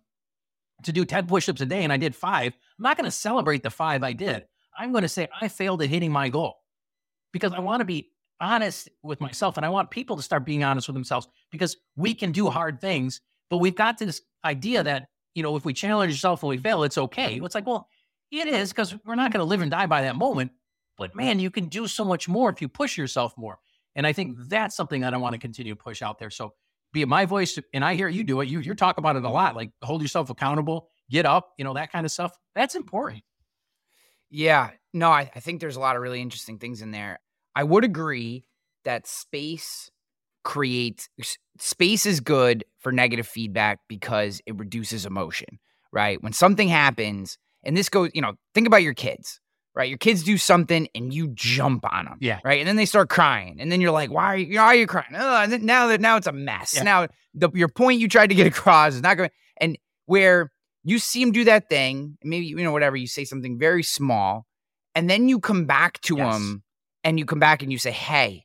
to do ten push-ups a day and I did five, I'm not going to celebrate the five I did. I'm going to say I failed at hitting my goal because I want to be honest with myself and I want people to start being honest with themselves because we can do hard things, but we've got this idea that, you know, if we challenge yourself and we fail, it's okay. It's like, well, it is because we're not going to live and die by that moment. But man, you can do so much more if you push yourself more. And I think that's something that I want to continue to push out there. So be it my voice, and I hear you do it. You, you're talking about it a lot, like hold yourself accountable, get up, you know, that kind of stuff. That's important. Yeah, no, I, I think there's a lot of really interesting things in there. I would agree that space creates, space is good for negative feedback because it reduces emotion, right? When something happens, and this goes, you know, think about your kids, right? Your kids do something and you jump on them, yeah, right? And then they start crying, and then you're like, "Why are you? Why are you crying?" Oh, and then now that now it's a mess. Yeah. Now the, your point you tried to get across is not going. And where you see them do that thing, maybe you know whatever, you say something very small, and then you come back to yes. them, and you come back and you say, "Hey,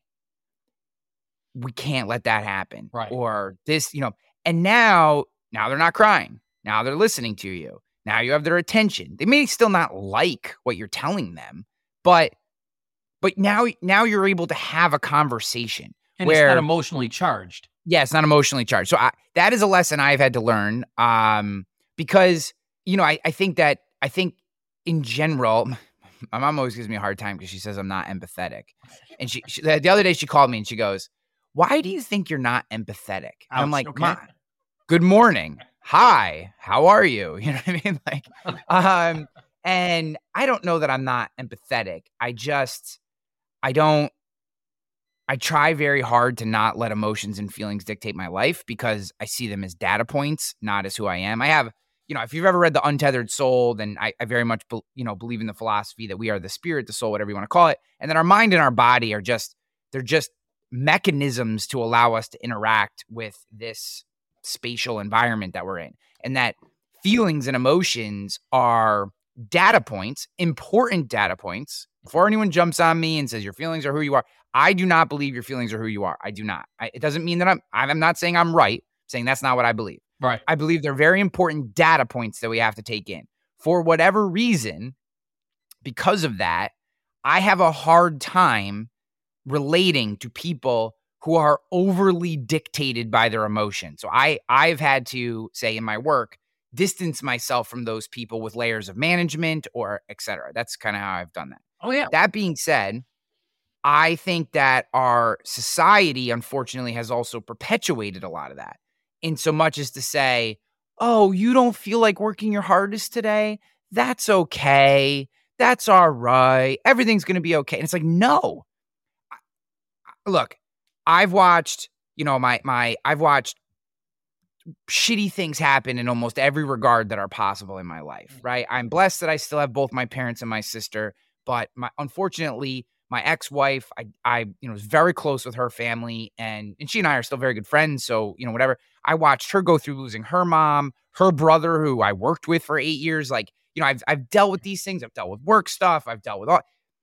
we can't let that happen," right? Or this, you know. And now, now they're not crying. Now they're listening to you. Now you have their attention. They may still not like what you're telling them, but but now now you're able to have a conversation. And where, it's not emotionally charged. Yeah, it's not emotionally charged. So I, that is a lesson I've had to learn um, because, you know, I, I think that, I think in general, my mom always gives me a hard time because she says I'm not empathetic. And she, she the other day she called me and she goes, "Why do you think you're not empathetic?" And I'm like, okay. "Mom, good morning. Hi, how are you?" You know what I mean? Like, um, And I don't know that I'm not empathetic. I just, I don't, I try very hard to not let emotions and feelings dictate my life because I see them as data points, not as who I am. I have, you know, if you've ever read The Untethered Soul, then I, I very much, be, you know, believe in the philosophy that we are the spirit, the soul, whatever you want to call it. And then our mind and our body are just, they're just mechanisms to allow us to interact with this spatial environment that we're in. And that feelings and emotions are data points, important data points. Before anyone jumps on me and says your feelings are who you are, I do not believe your feelings are who you are. I do not. I, it doesn't mean that I'm, I'm not saying I'm right, I'm saying that's not what I believe. Right. I believe they're very important data points that we have to take in. For whatever reason, because of that, I have a hard time relating to people who are overly dictated by their emotions. So I, I've had to say in my work, distance myself from those people with layers of management or et cetera. That's kind of how I've done that. Oh, yeah. That being said, I think that our society, unfortunately, has also perpetuated a lot of that. In so much as to say, oh, you don't feel like working your hardest today? That's okay. That's all right. Everything's going to be okay. And it's like, no. Look, I've watched, you know, my, my, I've watched shitty things happen in almost every regard that are possible in my life, right? I'm blessed that I still have both my parents and my sister, but my, unfortunately, my ex-wife, I, I, you know, was very close with her family, and and she and I are still very good friends. So, you know, whatever. I watched her go through losing her mom, her brother, who I worked with for eight years. Like, you know, I've I've dealt with these things. I've dealt with work stuff. I've dealt with all.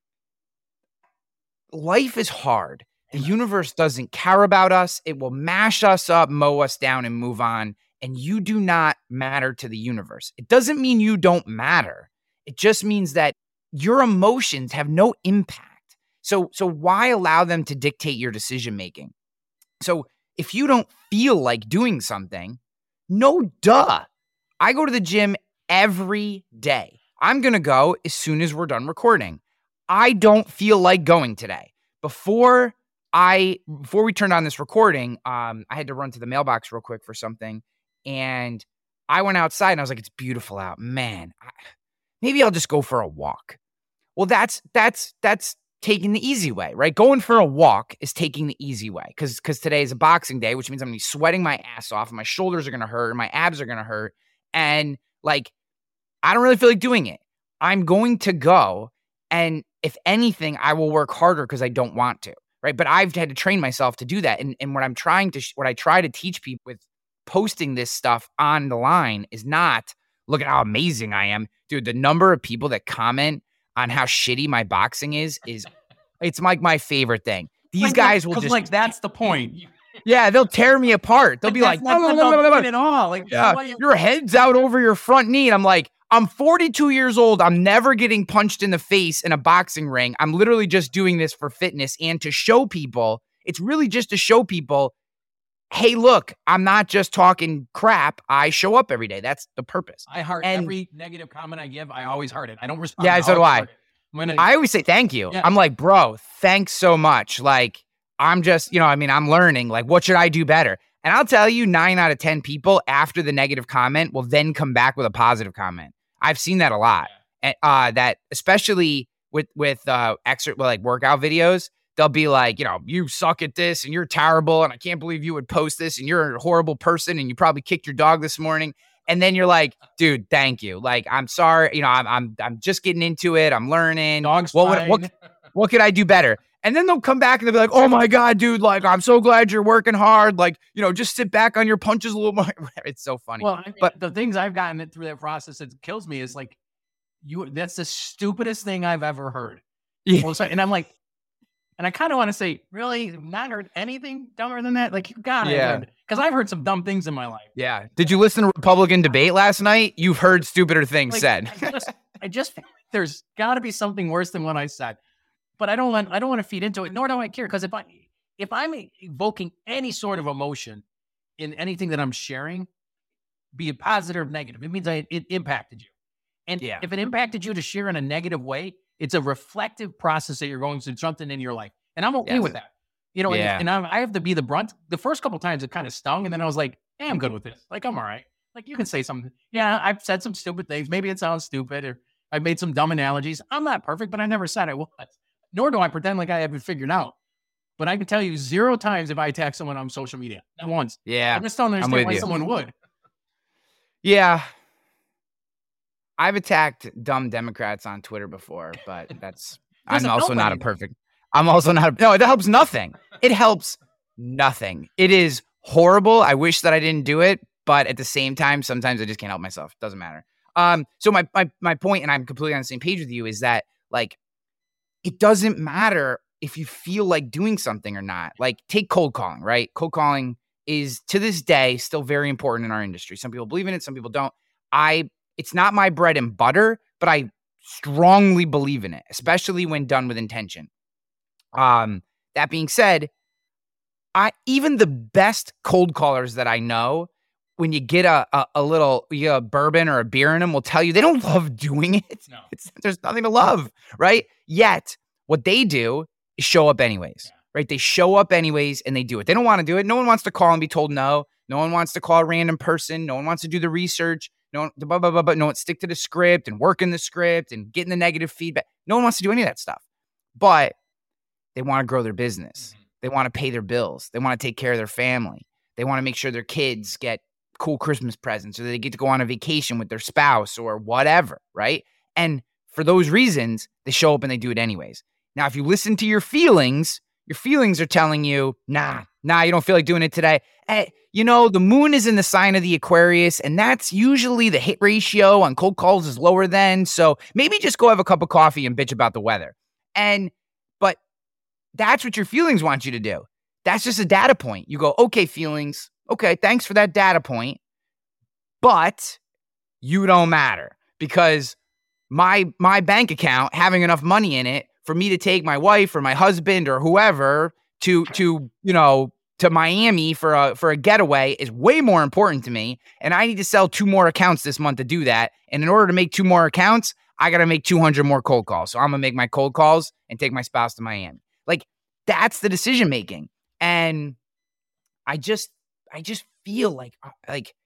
Life is hard. The universe doesn't care about us. It will mash us up, mow us down, and move on. And you do not matter to the universe. It doesn't mean you don't matter. It just means that your emotions have no impact. So, so why allow them to dictate your decision making? So if you don't feel like doing something, no duh. I go to the gym every day. I'm going to go as soon as we're done recording. I don't feel like going today. Before I, before we turned on this recording, um, I had to run to the mailbox real quick for something. And I went outside and I was like, it's beautiful out, man. I, maybe I'll just go for a walk. Well, that's, that's, that's, taking the easy way, right? Going for a walk is taking the easy way because because today is a boxing day, which means I'm going to be sweating my ass off. And my shoulders are going to hurt and my abs are going to hurt. And like, I don't really feel like doing it. I'm going to go. And if anything, I will work harder because I don't want to, right? But I've had to train myself to do that. And, and what I'm trying to, what I try to teach people with posting this stuff on the line is not, look at how amazing I am. Dude, the number of people that comment on how shitty my boxing is, is it's like my favorite thing. These like, guys will just like that's the point. Yeah, they'll tear me apart. They'll like, be like, not, no, not no, no, no, no. at all. Like, yeah, you- your head's out over your front knee. And I'm like, I'm forty-two years old. I'm never getting punched in the face in a boxing ring. I'm literally just doing this for fitness and to show people. It's really just to show people, hey, look, I'm not just talking crap. I show up every day. That's the purpose. I heart and, every negative comment I give. I always heart it. I don't respond. Yeah, so do I. Gonna, I always say thank you. Yeah. I'm like, bro, thanks so much. Like, I'm just, you know, I mean, I'm learning. Like, what should I do better? And I'll tell you, nine out of ten people after the negative comment will then come back with a positive comment. I've seen that a lot. And uh, that especially with with uh, extra well, like workout videos, they'll be like, you know, you suck at this and you're terrible, and I can't believe you would post this, and you're a horrible person, and you probably kicked your dog this morning. And then you're like, dude, thank you. Like, I'm sorry. You know, I'm I'm I'm just getting into it. I'm learning. Dog's what, fine. what, what, what could I do better? And then they'll come back and they'll be like, oh my God, dude, like, I'm so glad you're working hard. Like, you know, just sit back on your punches a little more. It's so funny. Well, I mean, but the things I've gotten through that process that kills me is like, you, that's the stupidest thing I've ever heard. Yeah. Well, so, and I'm like, and I kind of want to say, really, I've not heard anything dumber than that? Like, you got it. Yeah. Because I've heard some dumb things in my life. Yeah. Did you listen to Republican debate last night? You've heard stupider things Like, said. I just, I just feel like there's got to be something worse than what I said. But I don't want, I don't want to feed into it, nor do I care. Because if I, if I'm evoking any sort of emotion in anything that I'm sharing, be it positive or negative, it means I, it impacted you. And Yeah. if it impacted you to share in a negative way, it's a reflective process that you're going through something in your life. And I'm okay Yes. with that. You know, Yeah. and, and I, I have to be the brunt. The first couple times it kind of stung. And then I was like, hey, I'm good with this. Like, I'm all right. Like, you can say something. Yeah, I've said some stupid things. Maybe it sounds stupid. Or I made some dumb analogies. I'm not perfect, but I never said I was. Nor do I pretend like I have it figured out. But I can tell you zero times if I attack someone on social media. Not once. Yeah. I just don't understand why you. someone would. Yeah. I've attacked dumb Democrats on Twitter before, but that's, I'm also not a perfect, I'm also not, a, no, it helps nothing. It helps nothing. It is horrible. I wish that I didn't do it, but at the same time, sometimes I just can't help myself. Doesn't matter. Um, so my, my, my point, and I'm completely on the same page with you, is that like, it doesn't matter if you feel like doing something or not. Like take cold calling, right? Cold calling is to this day still very important in our industry. Some people believe in it. Some people don't. I, it's not my bread and butter, but I strongly believe in it, especially when done with intention. Um, that being said, I, even the best cold callers that I know, when you get a, a, a little you get a bourbon or a beer in them, will tell you they don't love doing it. No. It's, there's nothing to love, right? Yet what they do is show up anyways, yeah. right? They show up anyways and they do it. They don't want to do it. No one wants to call and be told no. No one wants to call a random person. No one wants to do the research. No one, blah, blah, blah, blah. No one stick to the script and work in the script and getting the negative feedback. No one wants to do any of that stuff. But they want to grow their business. Mm-hmm. They want to pay their bills. They want to take care of their family. They want to make sure their kids get cool Christmas presents or they get to go on a vacation with their spouse or whatever, right? And for those reasons, they show up and they do it anyways. Now, if you listen to your feelings, your feelings are telling you, nah, nah, you don't feel like doing it today. Hey, you know, the moon is in the sign of the Aquarius, and that's usually the hit ratio on cold calls is lower than. So maybe just go have a cup of coffee and bitch about the weather. And, but that's what your feelings want you to do. That's just a data point. You go, okay, feelings. Okay, thanks for that data point. But you don't matter because my my bank account having enough money in it for me to take my wife or my husband or whoever to to you know to Miami for a for a getaway is way more important to me, and I need to sell two more accounts this month to do that. And in order to make two more accounts, I got to make two hundred more cold calls. So I'm gonna make my cold calls and take my spouse to Miami. Like that's the decision making, and I just I just feel like like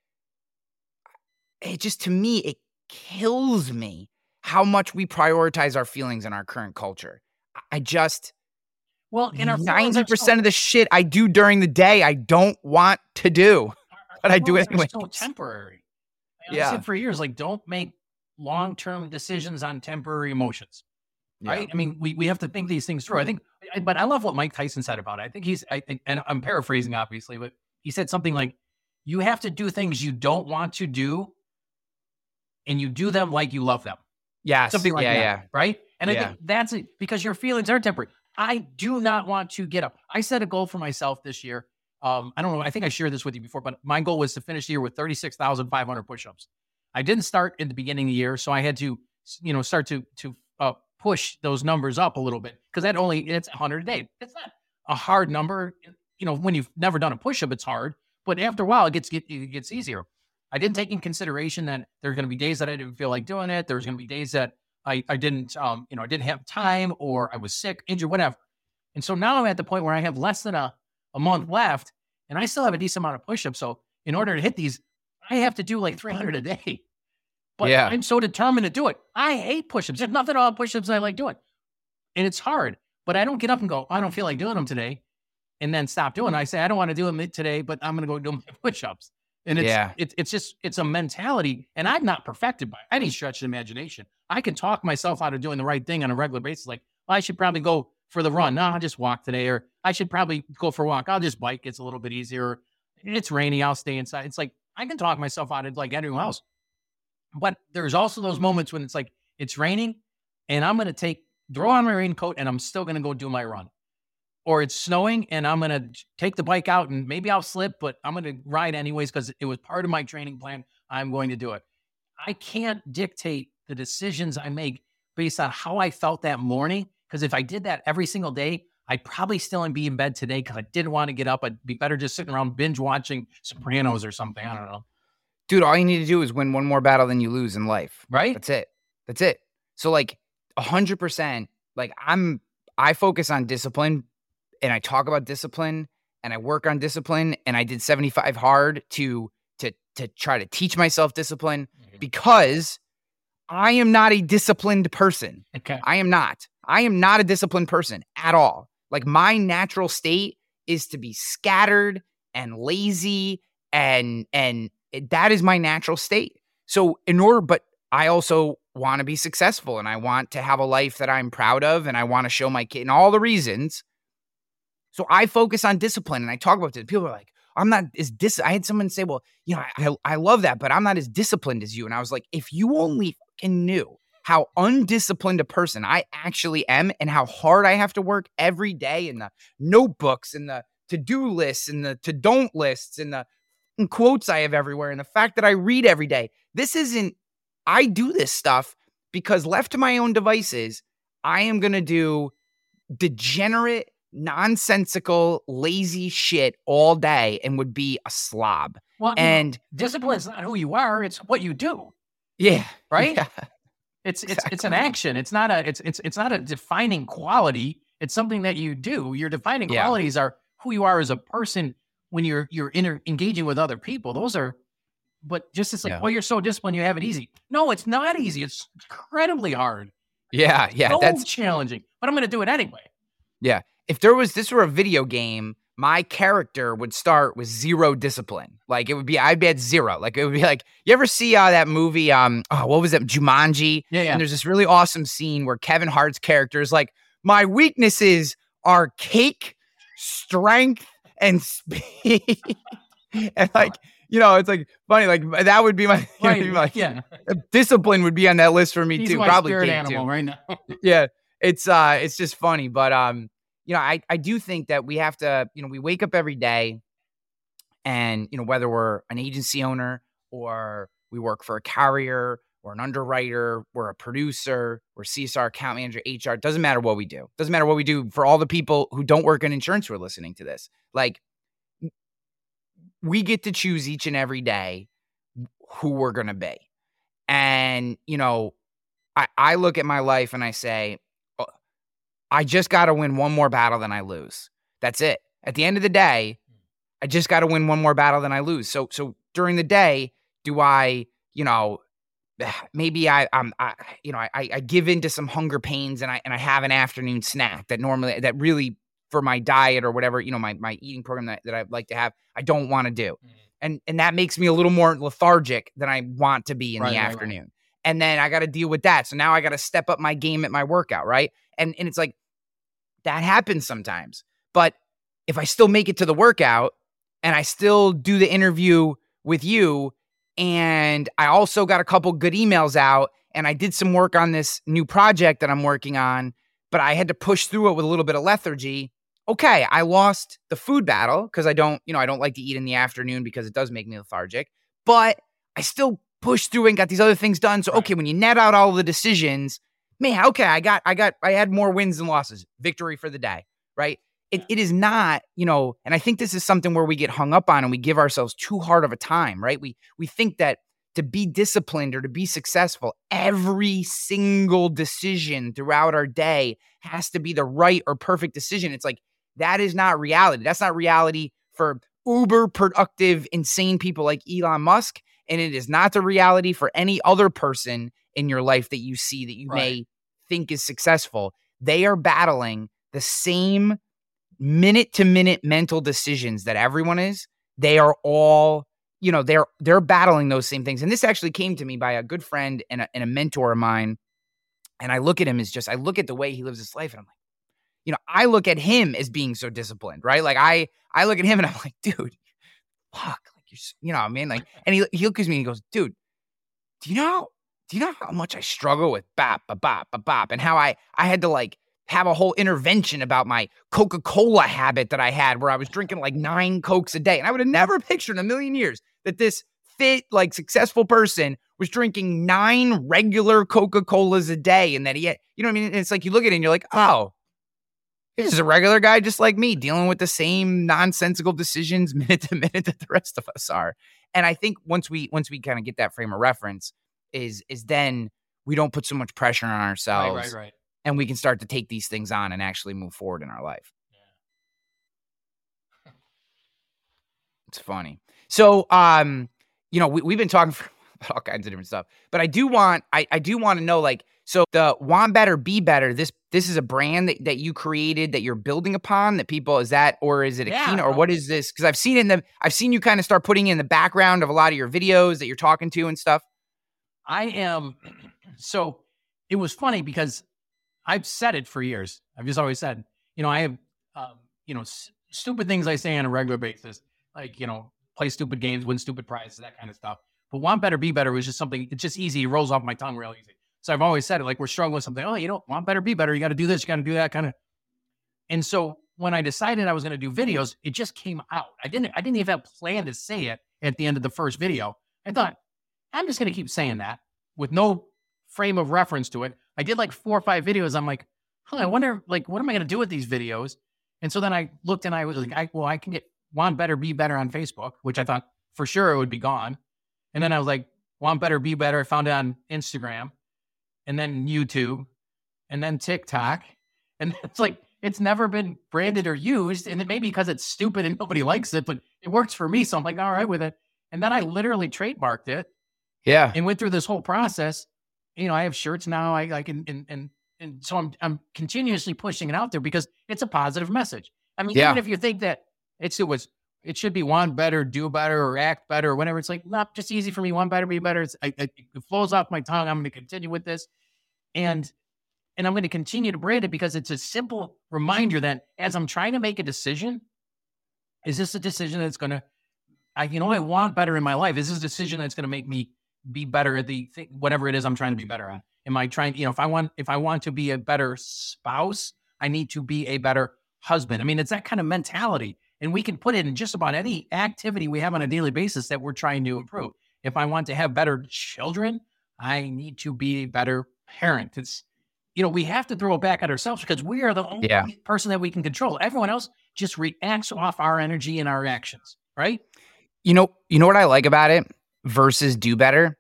it just to me it kills me how much we prioritize our feelings in our current culture. I just, well, in our ninety percent of the shit I do during the day, I don't want to do, but I do it anyway. It's so temporary. I yeah. said for years, like, don't make long-term decisions on temporary emotions, right? Yeah. I mean, we, we have to think these things through. I think, but I love what Mike Tyson said about it. I think he's, I think, and I'm paraphrasing obviously, but he said something like, you have to do things you don't want to do and you do them like you love them. Yeah, something like yeah, that, yeah. right? And yeah. I think that's it because your feelings are temporary. I do not want to get up. I set a goal for myself this year. Um, I don't know. I think I shared this with you before, but my goal was to finish the year with thirty-six thousand five hundred push-ups. I didn't start in the beginning of the year, so I had to, you know, start to to uh, push those numbers up a little bit because that only it's one hundred a day. It's not a hard number. You know, when you've never done a push-up, it's hard, but after a while, it gets it gets easier. I didn't take in consideration that there's going to be days that I didn't feel like doing it. There's going to be days that I, I didn't, um, you know, I didn't have time or I was sick, injured, whatever. And so now I'm at the point where I have less than a, a month left and I still have a decent amount of push-ups. So in order to hit these, I have to do like three hundred a day. But yeah. I'm so determined to do it. I hate push-ups. There's nothing about push-ups I like doing. And it's hard. But I don't get up and go, I don't feel like doing them today. And then stop doing it. I say, I don't want to do them today, but I'm going to go do my push-ups. And it's, yeah. it's it's just, it's a mentality. And I'm not perfected by any stretch of imagination. I can talk myself out of doing the right thing on a regular basis. Like, well, I should probably go for the run. No, I'll just walk today. Or I should probably go for a walk. I'll just bike. It's a little bit easier. It's rainy. I'll stay inside. It's like, I can talk myself out of like anyone else. But there's also those moments when it's like, it's raining and I'm going to take, throw on my raincoat and I'm still going to go do my run. Or it's snowing and I'm going to take the bike out and maybe I'll slip, but I'm going to ride anyways because it was part of my training plan. I'm going to do it. I can't dictate the decisions I make based on how I felt that morning. Because if I did that every single day, I'd probably still be in bed today because I didn't want to get up. I'd be better just sitting around binge watching Sopranos or something. I don't know. Dude, all you need to do is win one more battle than you lose in life. Right? That's it. That's it. So like one hundred percent, like I'm, I focus on discipline. And I talk about discipline and I work on discipline and I did seventy-five hard to, to, to try to teach myself discipline mm-hmm. because I am not a disciplined person. Okay. I am not. I am not a disciplined person at all. Like my natural state is to be scattered and lazy and and that is my natural state. So in order, but I also want to be successful and I want to have a life that I'm proud of and I want to show my kid and all the reasons. So I focus on discipline and I talk about this. People are like, I'm not as dis. I had someone say, well, you know, I, I love that, but I'm not as disciplined as you. And I was like, if you only fucking knew how undisciplined a person I actually am and how hard I have to work every day in the notebooks and the to-do lists and the to-don't lists and the and quotes I have everywhere and the fact that I read every day. This isn't, I do this stuff because left to my own devices, I am going to do degenerate, nonsensical, lazy shit all day and would be a slob. Well, and you know, discipline is not who you are; it's what you do. Yeah, right. Yeah, it's it's exactly. it's an action. It's not a it's it's it's not a defining quality. It's something that you do. Your defining Yeah. qualities are who you are as a person when you're you're inter- engaging with other people. Those are. But just it's like, Yeah. oh, you're so disciplined, you have it easy. No, it's not easy. It's incredibly hard. Yeah, yeah. So That's challenging. But I'm going to do it anyway. yeah. If there was this were a video game, my character would start with zero discipline. Like it would be, I'd be at zero. Like it would be like, you ever see uh, that movie? Um, oh, what was it? Jumanji. Yeah, yeah. And there's this really awesome scene where Kevin Hart's character is like, my weaknesses are cake, strength, and speed. And like, you know, it's like funny. Like that would be my, Right. be my Yeah. discipline would be on that list for me He's too. my Probably spirit cake, animal too. right now. Yeah, it's uh it's just funny, but um you know, I I do think that we have to, you know, we wake up every day and, you know, whether we're an agency owner or we work for a carrier or an underwriter, we're a producer, we're C S R account manager, H R, doesn't matter what we do. Doesn't matter what we do. For all the people who don't work in insurance who are listening to this, like we get to choose each and every day who we're going to be. And, you know, I, I look at my life and I say, oh, I just got to win one more battle than I lose. That's it. At the end of the day, I just got to win one more battle than I lose. So, so during the day, do I, you know, maybe I, I'm, I, you know, I, I give into some hunger pains and I, and I have an afternoon snack that normally, that really for my diet or whatever, you know, my, my eating program that, that I like to have, I don't want to do. Mm-hmm. And, and that makes me a little more lethargic than I want to be in Right, the right, afternoon. right. And then I got to deal with that. So now I got to step up my game at my workout. Right. And, and it's like, that happens sometimes, but if I still make it to the workout and I still do the interview with you, and I also got a couple good emails out and I did some work on this new project that I'm working on, but I had to push through it with a little bit of lethargy. Okay, I lost the food battle because I don't, you know, I don't like to eat in the afternoon because it does make me lethargic, but I still pushed through and got these other things done. So, okay, when you net out all the decisions, man, okay, I got, I got, I had more wins than losses, victory for the day, right? It, it is not, you know, and I think this is something where we get hung up on and we give ourselves too hard of a time, right? We, we think that to be disciplined or to be successful, every single decision throughout our day has to be the right or perfect decision. It's like, that is not reality. That's not reality for uber productive, insane people like Elon Musk. And it is not the reality for any other person in your life that you see that you Right. may think is successful. They are battling the same minute to minute mental decisions that everyone is. They are all, you know, they're, they're battling those same things. And this actually came to me by a good friend and a, and a mentor of mine. And I look at him as just, I look at the way he lives his life and I'm like, you know, I look at him as being so disciplined, right? Like I, I look at him and I'm like, dude, fuck, like you're, you know what I mean? Like, and he, he looks at me and he goes, dude, do you know, do you know how much I struggle with bop, bop, bop, bop, bop, and how I, I had to like have a whole intervention about my Coca-Cola habit that I had where I was drinking like nine Cokes a day. And I would have never pictured in a million years that this fit, like successful person was drinking nine regular Coca-Colas a day. And that he had, you know what I mean? And it's like, you look at it and you're like, oh, he's just a regular guy just like me, dealing with the same nonsensical decisions minute to minute that the rest of us are. And I think once we, once we kind of get that frame of reference is, is then we don't put so much pressure on ourselves. Right, right, right. And we can start to take these things on and actually move forward in our life. Yeah. It's funny. So, um, you know, we, we've been talking for about all kinds of different stuff. But I do want, I, I do want to know, like, so the Want Better, Be Better, this this is a brand that, that you created that you're building upon, that people, is that, or is it a Yeah. keynote, or what is this? Because I've seen in the, I've seen you kind of start putting in the background of a lot of your videos that you're talking to and stuff. I am, so it was funny because I've said it for years. I've just always said, you know, I have, um, you know, s- stupid things I say on a regular basis, like, you know, play stupid games, win stupid prizes, that kind of stuff. But Want Better, Be Better was just something, it's just easy. It rolls off my tongue real easy. So I've always said it, like we're struggling with something. Oh, you know, Want Better, Be Better. You got to do this, you got to do that kind of. And so when I decided I was going to do videos, it just came out. I didn't, I didn't even have planned to say it at the end of the first video. I thought, I'm just going to keep saying that with no frame of reference to it. I did like four or five videos. I'm like, huh, I wonder, like, what am I going to do with these videos? And so then I looked and I was like, I, well, I can get Want Better, Be Better on Facebook, which I thought for sure it would be gone. And then I was like, Want Better, Be Better. I found it on Instagram and then YouTube and then TikTok. And it's like, it's never been branded or used. And it may be because it's stupid and nobody likes it, but it works for me. So I'm like, all right with it. And then I literally trademarked it. Yeah. And went through this whole process. You know, I have shirts now. I, I can, and, and, and so I'm, I'm continuously pushing it out there because it's a positive message. I mean, Yeah. even if you think that it's, it was, it should be Want Better, Do Better, or Act Better, or whatever. It's like, not just easy for me. Want Better, Be Better. It's, I, I, it flows off my tongue. I'm going to continue with this. And, and I'm going to continue to brand it because it's a simple reminder that as I'm trying to make a decision, is this a decision that's going to, I, you know, I want better in my life. Is this a decision that's going to make me be better at the thing, whatever it is I'm trying to be better at? Am I trying, you know, if I want, if I want to be a better spouse, I need to be a better husband. I mean, it's that kind of mentality, and we can put it in just about any activity we have on a daily basis that we're trying to improve. If I want to have better children, I need to be a better parent. It's, you know, we have to throw it back at ourselves because we are the only Yeah. person that we can control. Everyone else just reacts off our energy and our actions, right? You know, you know what I like about it versus Do Better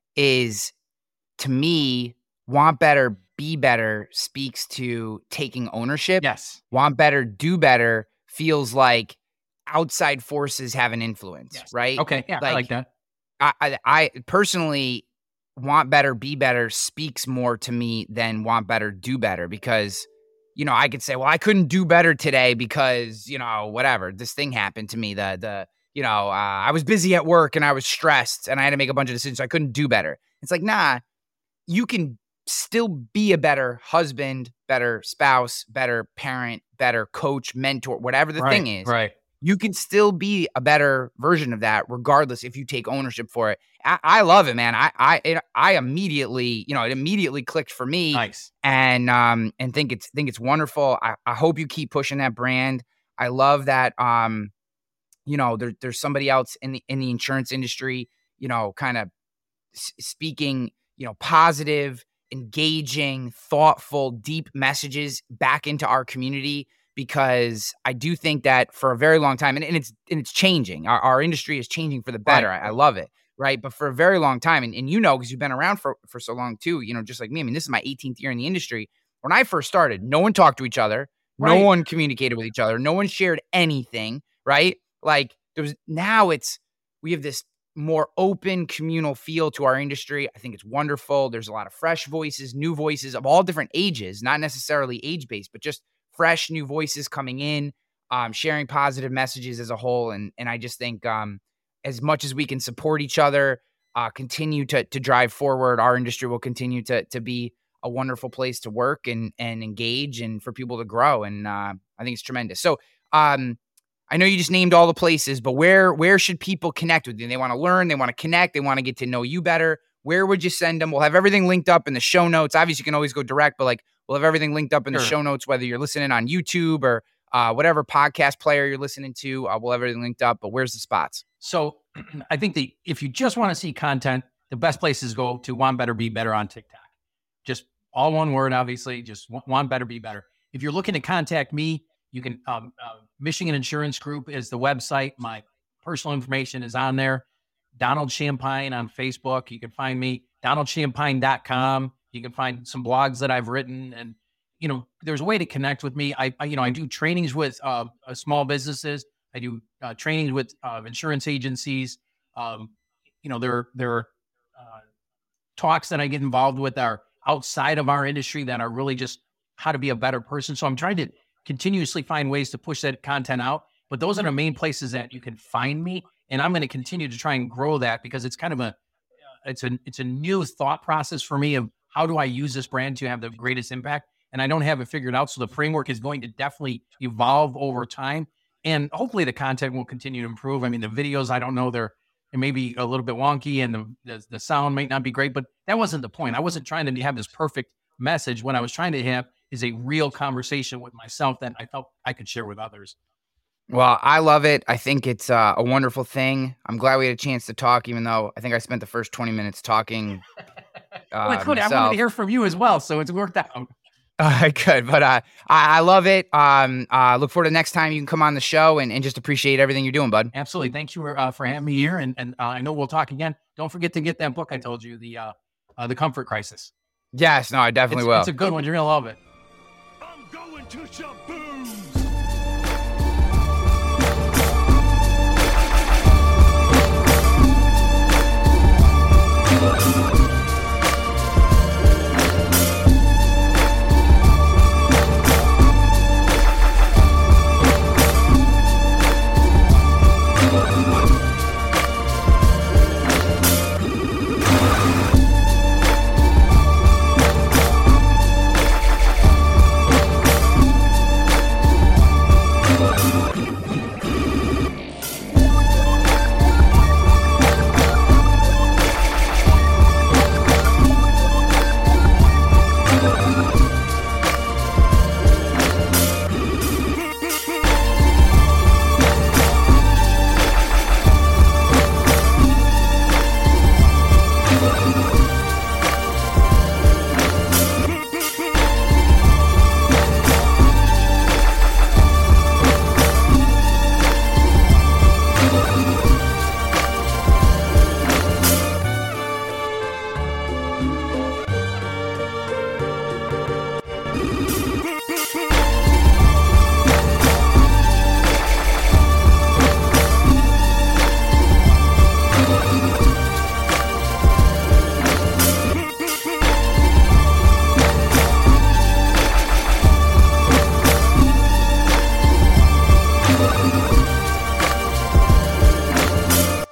is, to me, Want Better, Be Better speaks to taking ownership. Yes. Want Better, Do Better feels like outside forces have an influence, Yes. right? Okay. Yeah, I like that. I, I, I personally, Want Better, Be Better speaks more to me than Want Better, Do Better, because, you know, I could say, well, I couldn't do better today because, you know, whatever, this thing happened to me. The, the, you know, uh, I was busy at work and I was stressed and I had to make a bunch of decisions, so I couldn't do better. It's like, nah, you can still be a better husband, better spouse, better parent, better coach, mentor, whatever the right, thing is. Right. You can still be a better version of that, regardless if you take ownership for it. I, I love it, man. I I it, I immediately, you know, it immediately clicked for me. Nice. And um and think it's think it's wonderful. I, I hope you keep pushing that brand. I love that. Um, you know, there, there's somebody else in the in the insurance industry, you know, kind of s- speaking, you know, positive, engaging, thoughtful, deep messages back into our community. Because I do think that for a very long time, and, and it's and it's changing. Our, our industry is changing for the better. Right. I, I love it, right? But for a very long time, and, and you know, because you've been around for, for so long too, you know, just like me. I mean, this is my eighteenth year in the industry. When I first started, no one talked to each other. No Right. one communicated with each other. No one shared anything, right? Like there was, now it's, we have this more open communal feel to our industry. I think it's wonderful. There's a lot of fresh voices, new voices of all different ages, not necessarily age-based, but just fresh new voices coming in, um, sharing positive messages as a whole. And and I just think um, as much as we can support each other, uh, continue to to drive forward, our industry will continue to to be a wonderful place to work and and engage and for people to grow. And uh, I think it's tremendous. So um, I know you just named all the places, but where where should people connect with you? They want to learn, they want to connect, they want to get to know you better. Where would you send them? We'll have everything linked up in the show notes. Obviously, you can always go direct, but like we'll have everything linked up in Sure. the show notes, whether you're listening on YouTube or uh, whatever podcast player you're listening to. Uh, we'll have everything linked up, but where's the spots? So I think the if you just want to see content, the best place is go to Want Better, Be Better on TikTok. Just all one word, obviously, just Want Better, Be Better. If you're looking to contact me, you can, um, uh, Michigan Insurance Group is the website. My personal information is on there. Donald Champagne on Facebook. You can find me, donald champagne dot com. You can find some blogs that I've written, and, you know, there's a way to connect with me. I, I you know, I do trainings with uh, uh, small businesses. I do uh, trainings with uh, insurance agencies. Um, you know, there, there are talks that I get involved with are outside of our industry that are really just how to be a better person. So I'm trying to continuously find ways to push that content out. But those are the main places that you can find me. And I'm going to continue to try and grow that because it's kind of a, it's a, it's a new thought process for me of how do I use this brand to have the greatest impact? And I don't have it figured out. So the framework is going to definitely evolve over time. And hopefully the content will continue to improve. I mean, the videos, I don't know, they're it may be a little bit wonky and the, the, the sound might not be great, but that wasn't the point. I wasn't trying to have this perfect message. What I was trying to have is a real conversation with myself that I felt I could share with others. Well, I love it. I think it's uh, a wonderful thing. I'm glad we had a chance to talk, even though I think I spent the first twenty minutes talking. Uh, well, it's good. I wanted to hear from you as well, so it's worked out. Uh, good, but uh, I, I love it. Um, uh, look forward to next time you can come on the show and, and just appreciate everything you're doing, bud. Absolutely. Thank you uh, for having me here, and and uh, I know we'll talk again. Don't forget to get that book I told you, the uh, uh, the Comfort Crisis. Yes, no, I definitely it's, will. It's a good one. You're gonna love it. I'm going to Shaboom.